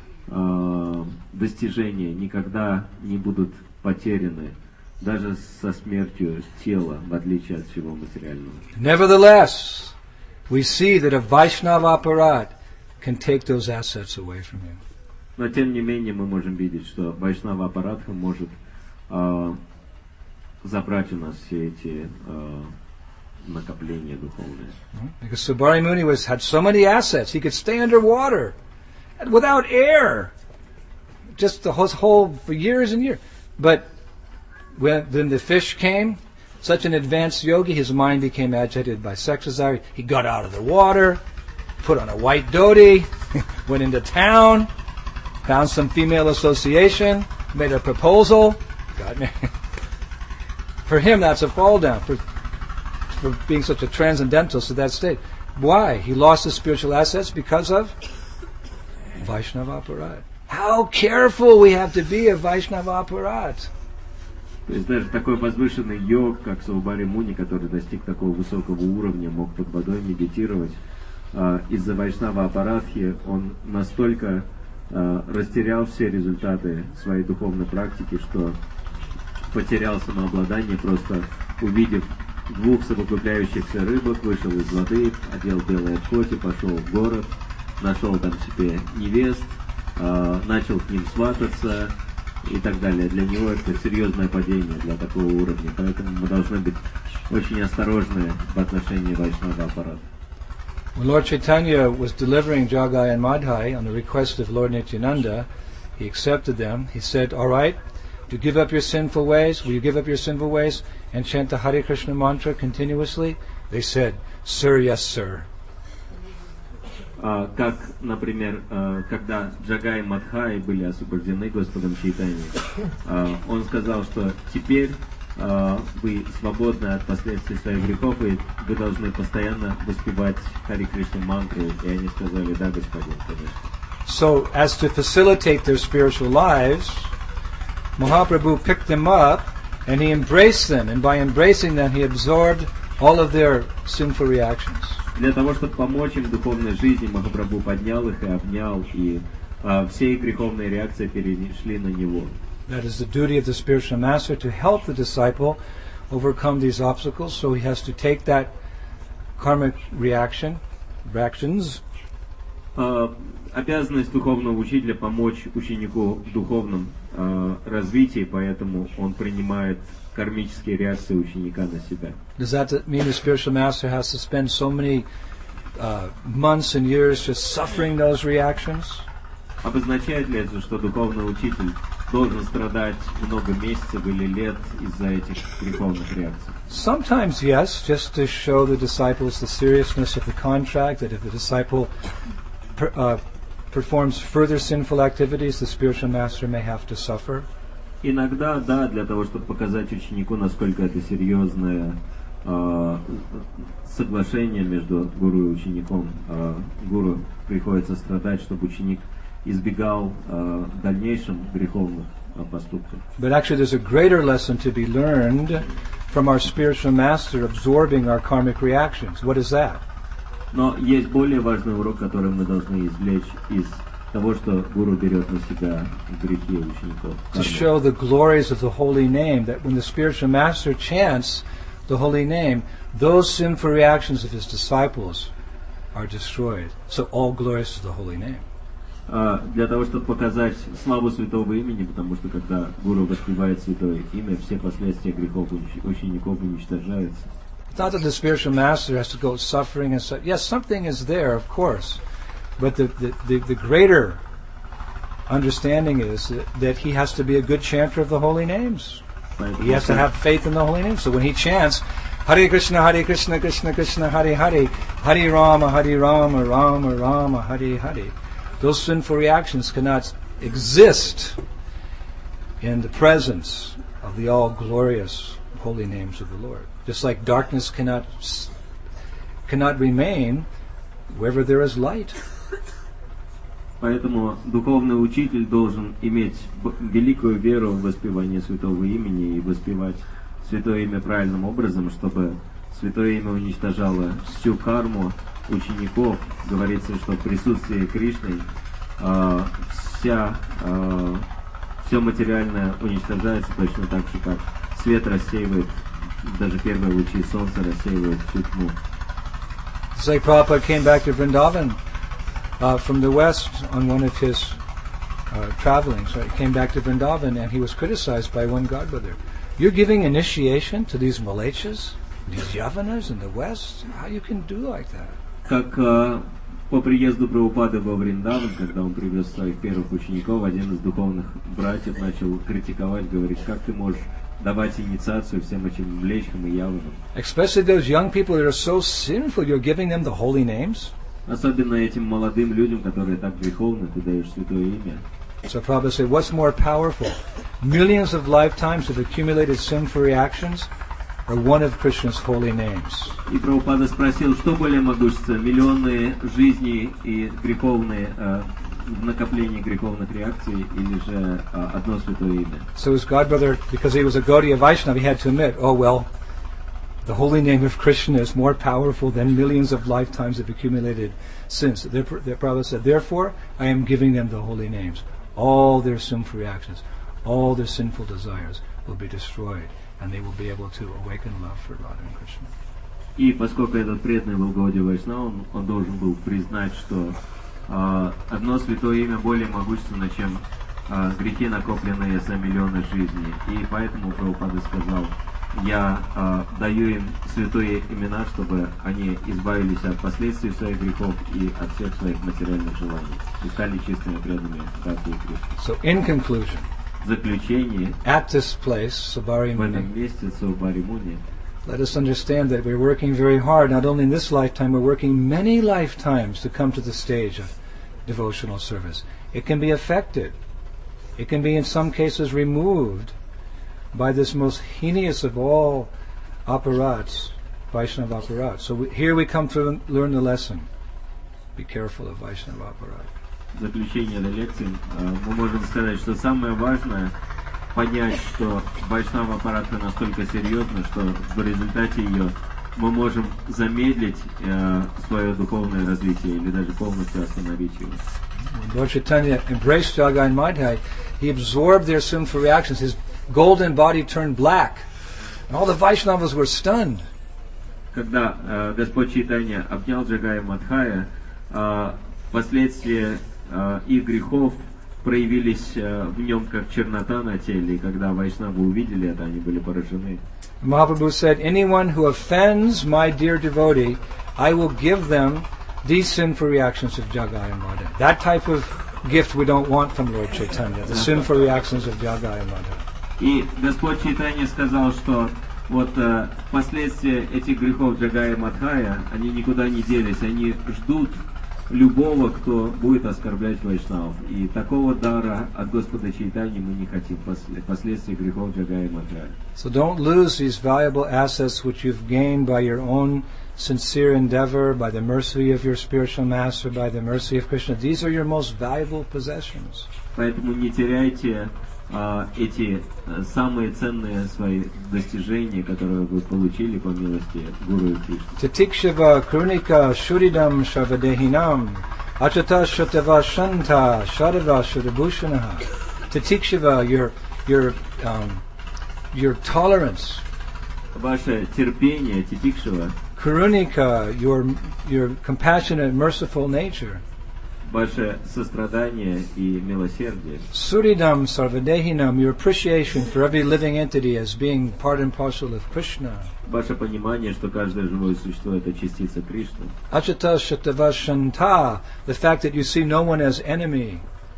uh, достижения никогда не будут потеряны, даже со смертью тела, в отличие от всего материального. Nevertheless, we see that a Vaishnava aparat can take those assets away from you. Но тем не менее мы можем видеть, что Вайшнава аппаратха может э, забрать у нас все эти э, накопления духовные. Because Subari Muni was had so many assets, he could stay underwater and without air, just the whole, whole for years and years. But when then the fish came, such an advanced yogi, his mind became agitated by sex desire. He got out of the water, put on a white dhoti, went into town, found some female association, made a proposal, got married. For him, that's a fall down, for, for being such a transcendentalist to that state. Why? He lost his spiritual assets because of Vaishnava Aparat. How careful we have to be of Vaishnava Aparat. То есть даже такой возвышенный йог, как Саубари Муни, который достиг такого высокого уровня, мог под водой медитировать, э, из-за Вайшнава аппаратхи он настолько э, растерял все результаты своей духовной практики, что потерял самообладание, просто увидев двух совокупляющихся рыбок, вышел из воды, одел белые обшоти, пошел в город, нашел там себе невест, э, начал к ним свататься и так далее. Для него это серьезное падение для такого уровня, поэтому мы должны быть очень осторожны в отношении Вайшнава аппарата. When Lord Chaitanya was delivering Jagai and Madhai on the request of Lord Nityananda, he accepted them. He said, all right, to give up your sinful ways, will you give up your sinful ways and chant the Hare Krishna mantra continuously? They said, sir, yes, sir. Uh, как, например, uh, когда Джагай и Мадхай были освобождены Господом Чайтаньей, uh, он сказал, что теперь uh, вы свободны от последствий своих грехов, и вы должны постоянно воспевать Харе Кришна мантру. И они сказали, да, господин, конечно. So, as to facilitate their spiritual lives, Mahaprabhu picked them up and he embraced them, and by embracing them he absorbed all of their sinful reactions. Для того, чтобы помочь им в духовной жизни, Махапрабху поднял их и обнял, и uh, все их греховные реакции перешли на него. That is the duty of the spiritual master, to help the disciple overcome these obstacles. So he has to take that karmic reaction, reactions, Uh, обязанность духовного учителя помочь ученику в духовном uh, развитии, поэтому он принимает кармические реакции ученика на себя. Does that mean the spiritual master has to spend so many uh, months and years just suffering those reactions? Обозначает ли это, что духовный учитель должен страдать много месяцев или лет из-за этих греховных реакций? Sometimes yes, just to show the disciples the seriousness of the contract, that if the disciple per, uh, performs further sinful activities, the spiritual master may have to suffer. Иногда, да, для того, чтобы показать ученику, насколько это серьезное э, соглашение между гуру и учеником. Э, гуру приходится страдать, чтобы ученик избегал э, в дальнейшем греховных э, поступков. But actually there's a greater lesson to be learned from our spiritual master absorbing our karmic reactions. What is that? Но есть более важный урок, который мы должны извлечь из того, что гуру берет на себя грехи учеников. To show the glories of the holy name, that when the spiritual master chants the holy name, those sinful reactions of his disciples are destroyed. So all glories to the holy name. Uh, для того, чтобы показать славу святого имени, потому что когда гуру воспевает святое имя, все последствия грехов учеников уничтожаются. It's not that the spiritual master has to go suffering and such. Yes, something is there, of course. But the, the, the, the greater understanding is that, that he has to be a good chanter of the holy names. He has to have faith in the holy names. So when he chants, Hare Krishna, Hare Krishna, Krishna Krishna, Hare Hare, Hare Rama, Hare Rama, Rama Rama, Hare Hare, those sinful reactions cannot exist in the presence of the all-glorious holy names of the Lord. Just like darkness cannot cannot remain wherever there is light. Поэтому духовный учитель должен иметь великую веру в воспевание святого имени и воспевать святое имя правильным образом, чтобы святое имя уничтожало всю карму учеников. Говорится, что в присутствии Кришны э, вся, э, все материальное уничтожается точно так же, как свет рассеивает, даже первые лучи солнца рассеивают всю тьму. It's like Prabhupada came back to Vrindavan uh, from the west on one of his uh, travelings. Right? He came back to Vrindavan and he was criticized by one godbrother. You're giving initiation to these Malachas, these Yavanas in the west? How you can do like that? Как uh, по приезду Прабхупады во Вриндаван, когда он привез своих первых учеников, один из духовных братьев начал критиковать, говорить, как ты можешь давать инициацию всем этим млечкам и яванам. Especially those young people that are so sinful, you're giving them the holy names? Особенно этим молодым людям, которые так греховны, ты даешь святое имя. So Prabhupada said, what's more powerful? Millions of lifetimes of accumulated sinful reactions or one of Krishna's holy names? И Прабхупада спросил, что более могущественно, миллионы жизней и греховные, э, накопление греховных реакций или же э, одно святое имя. So his godbrother, because he was a Gaudiya Vaishnava, he had to admit, oh well, the holy name of Krishna is more powerful than millions of lifetimes of accumulated sins. The Prabhupada said, therefore, I am giving them the holy names. All their sinful reactions, all their sinful desires, will be destroyed, and they will be able to awaken love for Radha and Krishna. И поскольку этот преданный был Гаудия Вайшнава, он, он должен был признать, что э, одно святое имя более могущественно, чем э, грехи, накопленные за миллионы жизней. И поэтому Прабхупада сказал: я э, даю им святые имена, чтобы они избавились от последствий своих грехов и от всех своих материальных желаний и стали чистыми преданными Радхи и Кришне. So in conclusion, В заключение, at this place, в Sabarimuni, этом месте Саубаримуни, let us understand that we're working very hard, not only in this lifetime, we're working many lifetimes to come to the stage of devotional service. It can be affected. It can be in some cases removed by this most heinous of all aparats, Vaishnava aparat. So we, here we come to learn the lesson. Be careful of Vaishnava aparat. В заключение этой лекции э, мы можем сказать, что самое важное понять, что Вайшнава аппаратка настолько серьезна, что в результате ее мы можем замедлить э, свое духовное развитие или даже полностью остановить его. When Lord Chaitanya embraced Jagai and Madhai, he absorbed their sinful reactions. His golden body turned black, and all the Vaishnavas were stunned. Когда э, Господь Чайтанья обнял Джагая Мадхая, э, последствия э, их грехов проявились э, в нем как чернота на теле, и когда Вайшнавы увидели это, они были поражены. Mahaprabhu said, anyone who offends my dear devotee, I will give them these sinful reactions of Jagai and Madhai. That type of gift we don't want from Lord Chaitanya, the sinful reactions of Jagai and Madhai. И Господь Чайтанья сказал, что вот э, последствия этих грехов Джагая и Мадхая, они никуда не делись, они ждут любого, кто будет оскорблять Вайшнавов. И такого дара от Господа Чайтаньи мы не хотим, последствия грехов Джагая и Мадхая. So don't lose these valuable assets which you've gained by your own sincere endeavor, by the mercy of your spiritual master, by the mercy of Krishna. These are your most valuable possessions. Поэтому не теряйте а, эти а, самые ценные свои достижения, которые вы получили по милости Гуру и Кришны. Titikshava krunika shuridam sharvadehinam achata shatava shanta shadava shudabhushanaha. Titikshava, your your um, your tolerance. Ваше терпение, титикшава, Karunika, your your compassionate, merciful nature. ваше сострадание и милосердие. Suridam sarvadehinam, your appreciation for every living entity as being part and parcel of Krishna. Ваше понимание, что каждое живое существо — это частица Кришны. Achata shatavashanta, the fact that you see no one as enemy.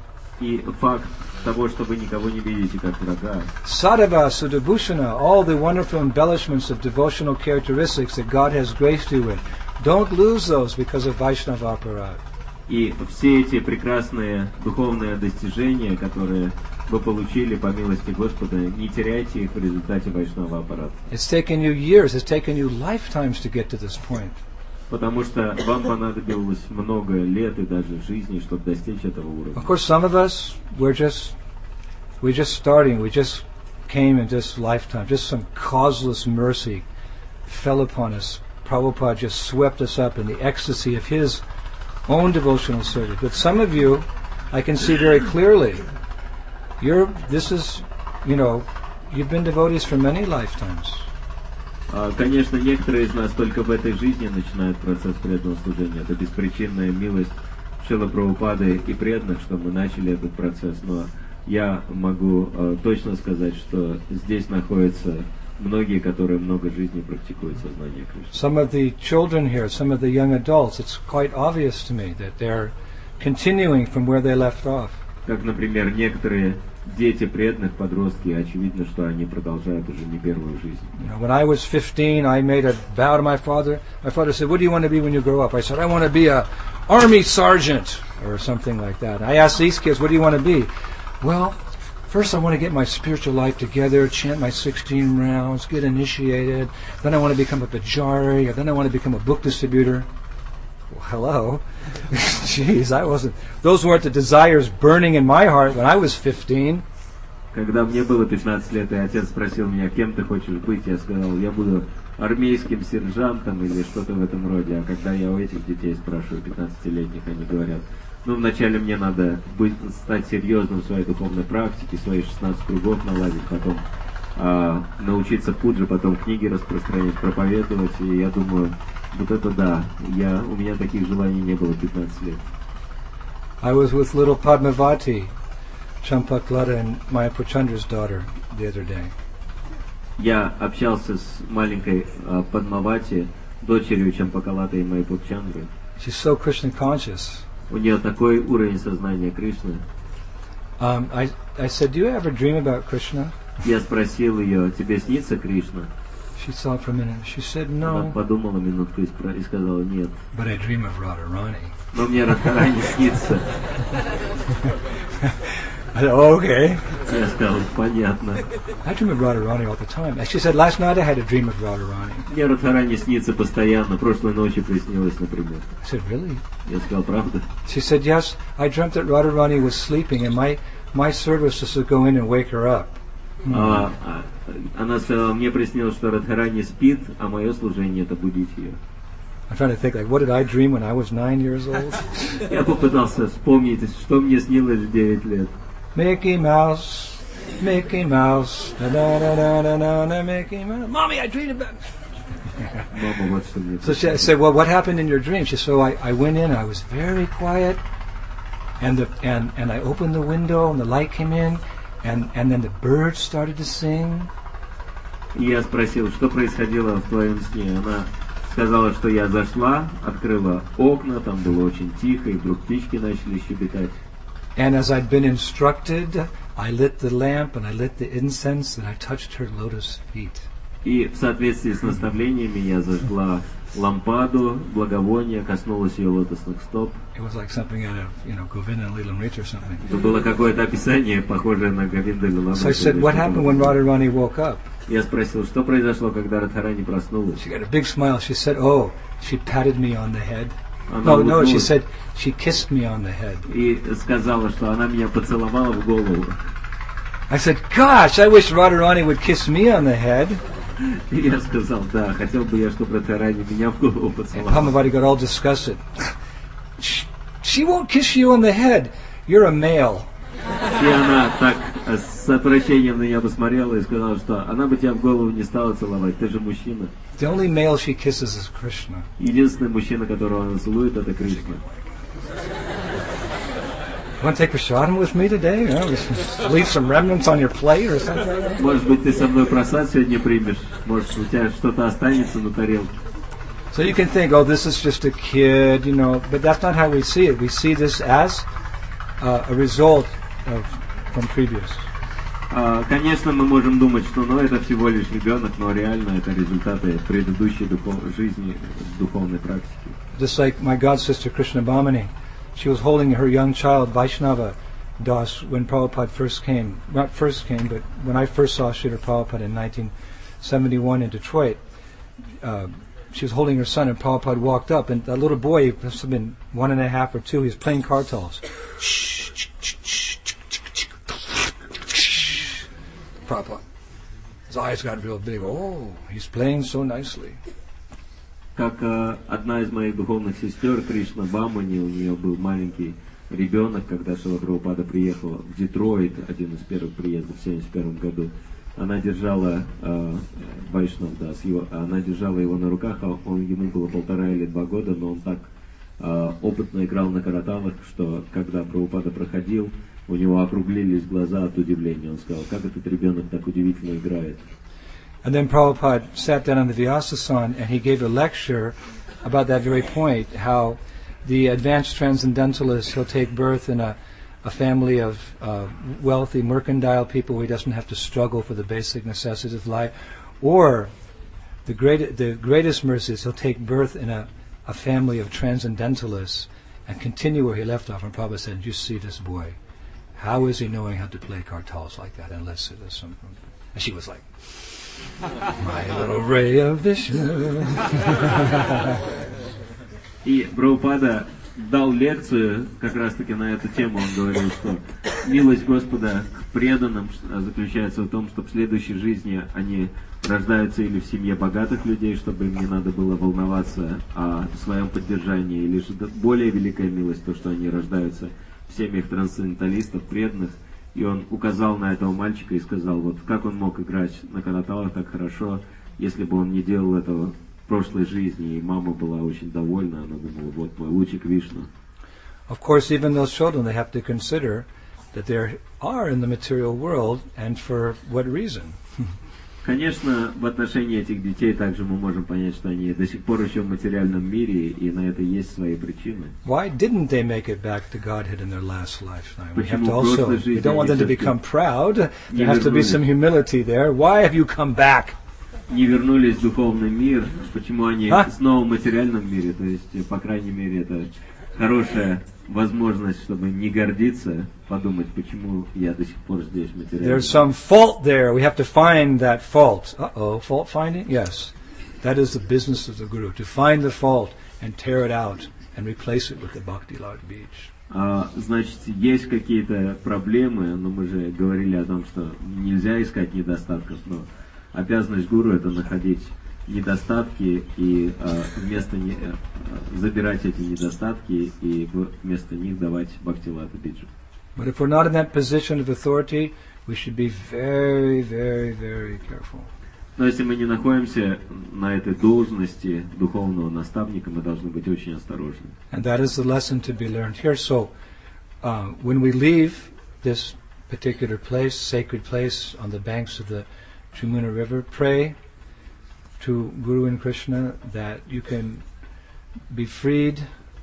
И факт того, что вы никого не видите как врага. Sadhava sudabhushana, all the wonderful embellishments of devotional characteristics that God has graced you with. Don't lose those because of Vaishnava aparat. И все эти прекрасные духовные достижения, которые вы получили по милости Господа, не теряйте их в результате Вайшнава аппарата. It's taken you years, it's taken you lifetimes to get to this point. Потому что вам понадобилось много лет и даже жизни, чтобы достичь этого уровня. Of course, some of us, we're just, we're just starting, we just came in this lifetime, just some causeless mercy fell upon us. Prabhupada just swept us up in the ecstasy of his own devotional service. But some of you, I can see very clearly, you're, this is, you know, you've been devotees for many lifetimes. Конечно, некоторые из нас только в этой жизни начинают процесс преданного служения. Это беспричинная милость Шрилы Прабхупады и преданных, что мы начали этот процесс. Но я могу э, точно сказать, что здесь находятся многие, которые много жизней практикуют сознание Кришны. Some of the children here, some of the young adults, it's quite obvious to me that they're continuing from where they left off. Как, например, некоторые дети преданных, подростки, очевидно, что они продолжают уже не первую жизнь. You know, when I was fifteen, I made a vow to my father. My father said, "What do you want to be when you grow up?" I said, "I want to be a army sergeant," or something like that. I asked these kids, "What do you want to be?" Well, first I want to get my spiritual life together, chant my sixteen rounds, get initiated. Then I want to become a pujari, or then I want to become a book distributor. Well, hello. Jeez, I wasn't... Those weren't the desires burning in my heart when I was fifteen. Когда мне было пятнадцать лет, и отец спросил меня, кем ты хочешь быть, я сказал, я буду армейским сержантом или что-то в этом роде. А когда я у этих детей спрашиваю, пятнадцатилетних, они говорят, ну, вначале мне надо быть, стать серьезным в своей духовной практике, свои шестнадцать кругов наладить, потом а, научиться пуджи, потом книги распространять, проповедовать. И я думаю, вот это да, я, у меня таких желаний не было пятнадцать лет. I was with little Padmavati, Champaklata and Mayapurchandra's daughter, the other day. Я общался с маленькой а, Падмавати, дочерью Чампакалаты и Майапурчандры. She's so Krishna conscious. У нее такой уровень сознания Кришны. Um, I, I said, do you ever dream about Krishna? Я спросил ее, тебе снится Кришна? She thought for a minute. She said, Она no, подумала минутку и, спро- и сказала, нет. but I dream of Radharani. Но мне Радхарани снится. I said, oh, okay. Я сказал, понятно. I dream of Radharani all the time. And she said, last night I had a dream of Radharani. Мне Радхарани снится постоянно. Прошлой ночью приснилось, например. I said, really? Я сказал, правда? She said, yes, I dreamt that Radharani was sleeping and my, my service was to go in and wake her up. А, а, она сказала, мне приснилось, что Радхарани спит, а мое служение это будить ее. I'm trying to think, like, what did I dream when I was nine years old? Я попытался вспомнить, что мне снилось в девять лет. Mickey Mouse, Mickey Mouse, da da da da da da da, Mickey Mouse. Mommy, I dreamed about. Мама, вот что мне So she, I said, well, what happened in your dream? She said, so I, I went in, I was very quiet, and the and and I opened the window, and the light came in, and and then the birds started to sing. И я спросил, что происходило в твоем сне. Она сказала, что я зашла, открыла окна, там было очень тихо, и вдруг птички начали щебетать. And as I'd been instructed, I lit the lamp and I lit the incense and I touched her lotus feet. И в соответствии с наставлениями я зажгла лампаду, благовоние, коснулась ее лотосных стоп. It was like something out of, you know, Govinda and Lilamrita or something. Это было какое-то описание, похожее на Говинда Лиламриту. So I said, what happened when Radharani woke up? Я спросил, что произошло, когда Радхарани проснулась. She got a big smile. She said, oh, she patted me on the head. Она No, no, she улыбнулась said, she kissed me on the head. и сказала, что она меня поцеловала в голову. I said, gosh, I wish Radharani would kiss me on the head. И я сказал, да, хотел бы я, чтобы Радхарани меня в голову And поцеловала. Padmavati got all disgusted. She, she won't kiss you on the head. You're a male. И она так с отвращением на меня посмотрела и сказала, что она бы тебя в голову не стала целовать, ты же мужчина. The only male she kisses is Krishna. Единственный мужчина, которого она целует, это Кришна. You want to take prasadam with me today? You know, just leave some remnants on your plate or something? Может быть, ты со мной просад сегодня примешь? Может, у тебя что-то останется на тарелке? So you can think, oh, this is just a kid, you know, but that's not how we see it. We see this as uh, a result of from previous. А, конечно, мы можем думать, что ну, это всего лишь ребенок, но реально это результаты предыдущей духов... жизни, духовной практики. Just like my god sister Krishna Bhamani, she was holding her young child Vaishnava Das when Prabhupada first came. Not first came, but when I first saw Srila Prabhupada in nineteen seventy-one in Detroit, uh, she was holding her son and Prabhupada walked up and that little boy, he must have been one and a half or two, he was playing kartals. Prabhupada. His eyes got real big. Oh, he's playing so nicely. Как э, одна из моих духовных сестер, Кришна Бамани, у нее был маленький ребенок, когда Шрила Прабхупада приехала в Детройт, один из первых приездов в семьдесят первом году. Она держала э, Вайшнав Дас, его, она держала его на руках, а он, ему было полтора или два года, но он так э, опытно играл на караталах, что когда Прабхупада проходил, у него округлились глаза от удивления. Он сказал, как этот ребенок так удивительно играет. And then Prabhupada sat down on the Vyasasan and he gave a lecture about that very point, how the advanced transcendentalist, he'll take birth in a, a family of uh, wealthy mercantile people where he doesn't have to struggle for the basic necessities of life, or the, great, the greatest mercy is he'll take birth in a, a family of transcendentalists and continue where he left off. And Prabhupada said, you see this boy, how is he knowing how to play kartals like that unless it is some... And she was like, my little ray of Vishnu. И Прабхупада дал лекцию как раз-таки на эту тему. Он говорил, что милость Господа к преданным заключается в том, что в следующей жизни они рождаются или в семье богатых людей, чтобы им не надо было волноваться о своем поддержании, или же более великая милость, то, что они рождаются в семьях трансценденталистов, преданных, И он указал на этого мальчика и сказал, вот как он мог играть на караталах так хорошо, если бы он не делал этого в прошлой жизни. И мама была очень довольна, она думала, вот мой лучик Вишну. Of course, even those children, they have to consider that they are in the material world, and for what reason. Конечно, в отношении этих детей также мы можем понять, что они до сих пор еще в материальном мире, и на это есть свои причины. Why didn't they make it back to Godhead in their last lifetime? We have Почему to в also, прошлой we жизни don't want them они to become всё-таки proud. не There has to be вернулись? some humility there. Why have you come back? Не вернулись в духовный мир, почему они А? снова в материальном мире, то есть, по крайней мере, это хорошая возможность, чтобы не гордиться, подумать, почему я до сих пор здесь в материальном There's some fault there. We have to find that fault. Uh-oh, fault finding? Yes. That is the business of the Guru, to find the fault and tear it out and replace it with the Bhakti Lard Beach. А, значит, есть какие-то проблемы, но мы же говорили о том, что нельзя искать недостатков, но обязанность гуру это находить недостатки и а, вместо не, а, забирать эти недостатки и вместо них давать бхакти-лата биджу. But if we're not in that position of authority, we should be very, very, very careful. Но если мы не находимся на этой должности духовного наставника, мы должны быть очень осторожны. And that is the lesson to be learned here. So, uh, when we leave this particular place, sacred place on the banks of the Jamuna River, pray to Guru and Krishna that you can be freed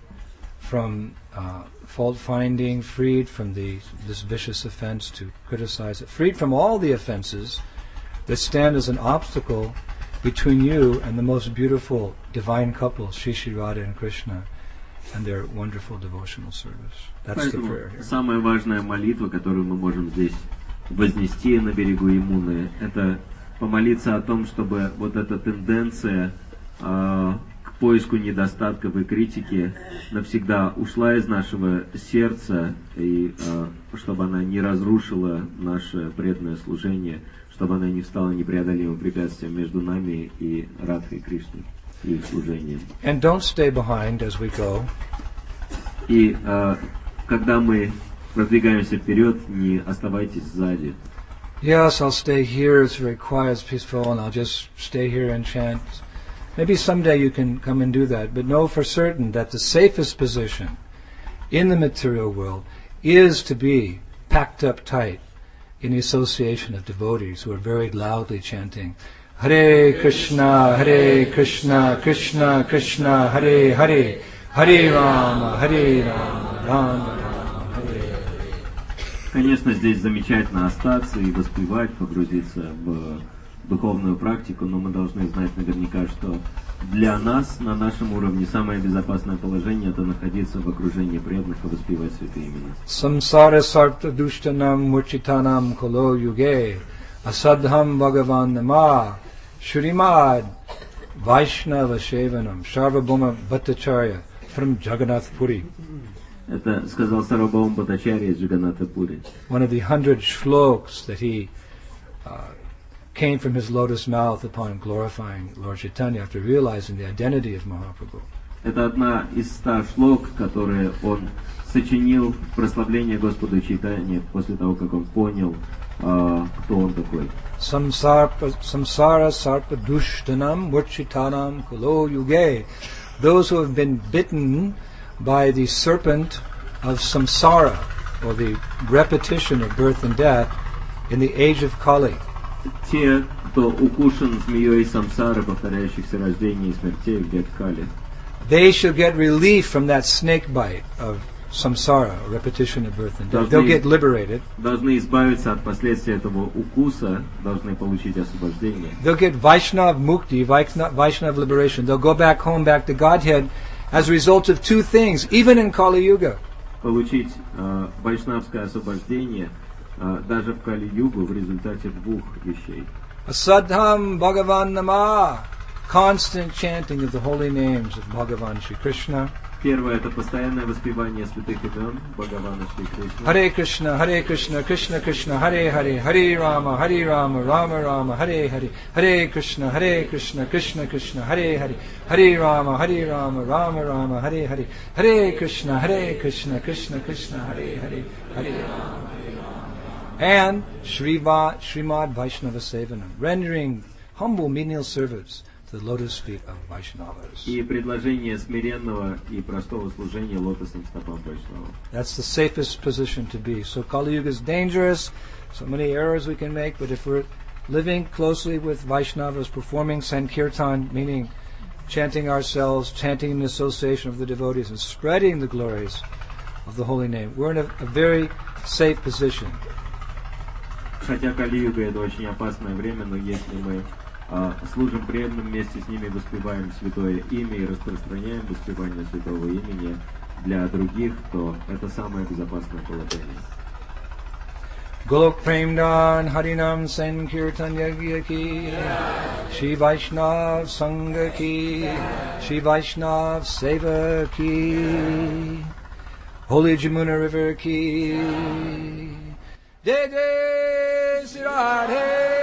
from uh, fault finding, freed from the, this vicious offense to criticize it, freed from all the offenses that stand as an obstacle between you and the most beautiful divine couple, Shri Shri Radha and Krishna, and their wonderful devotional service. That's the Поэтому prayer here. самая важная молитва, которую мы можем здесь вознести на берегу Ямуны, это помолиться о том, чтобы вот эта тенденция э, к поиску недостатков и критики навсегда ушла из нашего сердца, и э, чтобы она не разрушила наше преданное служение, чтобы она не стала непреодолимым препятствием между нами и Радхой Кришной, и их служением. And don't stay behind as we go. И э, когда мы продвигаемся вперед, не оставайтесь сзади. Yes, I'll stay here, it's very quiet, it's peaceful, and I'll just stay here and chant. Maybe someday you can come and do that, but know for certain that the safest position in the material world is to be packed up tight in the association of devotees who are very loudly chanting Hare Krishna, Hare Krishna, Krishna Krishna, Hare Hare, Hare Rama, Hare Rama, Rama Rama. Конечно, здесь замечательно остаться и воспевать, погрузиться в духовную практику, но мы должны знать наверняка, что для нас, на нашем уровне, самое безопасное положение – это находиться в окружении преданных и воспевать святые имена. Samsara sarta dushtanam murchitanam kolo yuge asadham bhagavan nama Shrimad Vaishnava Shevanam Sarvabhauma Bhattacharya from Jagannath Puri. Это сказал Сарвабхаума Бхаттачарья из Джаганната Пури. One of the hundred shlokas that he uh, came from his lotus mouth upon glorifying Lord Chaitanya after realizing the identity of Mahaprabhu. Это одна из ста шлок, которые он сочинил в прославление Господа Чайтаньи после того, как он понял, uh, кто он такой. Samsara sarpa dushtanam murchitanam kulo yuge. Those who have been bitten by the serpent of samsara, or the repetition of birth and death, in the age of Kali. Те, кто укушен змеей самсары, повторяющихся рождений и смертей в век Кали, they shall get relief from that snake bite of samsara, repetition of birth and death. They'll get liberated. Должны избавиться от последствий этого укуса, должны получить освобождение. They'll get Vaishnav mukti, Vaishnav, Vaishnav liberation. They'll go back home, back to Godhead, as a result of two things, even in Kali Yuga. Получить э, вайшнавское освобождение э, даже в Кали-югу в результате двух вещей. Asadham Bhagavan Nama, constant chanting of the holy names of Bhagavan Shri Krishna. Первое – это постоянное воспевание святых имен Бхагавана Шри Кришны. Hare Krishna, Hare Krishna, Krishna Krishna, Hare Hare, Hare Rama, Hare Rama, Rama Rama, Hare Hare, Hare Krishna, Hare Krishna, Krishna Krishna, Hare Hare, Hare Rama, Hare Rama, Rama Rama, Hare Hare, Hare Krishna, Hare Krishna, Krishna Krishna, Hare Hare, Hare Rama, Hare Rama. and Shriva, Srimad Vaishnava Sevanam, rendering humble menial service to the lotus feet of Vaishnavas. И предложение смиренного и простого служения лотосным стопам Вайшнава. That's the safest position to be. So Kali Yuga is dangerous, so many errors we can make, but if we're living closely with Vaishnavas, performing Sankirtan, meaning chanting ourselves, chanting in association of the devotees, and spreading the glories of the holy name, we're in a, a very safe position. Хотя Кали-юга это очень опасное время, но если мы а, служим преданным, вместе с ними воспеваем святое имя и распространяем воспевание святого имени для других, то это самое безопасное положение. Golok Premdan Harinam Sankirtan Yagya Ki Shri Vaishnav Sangha Ki Shri Vaishnav Seva Ki Holy Jamuna River Ki De De Radhe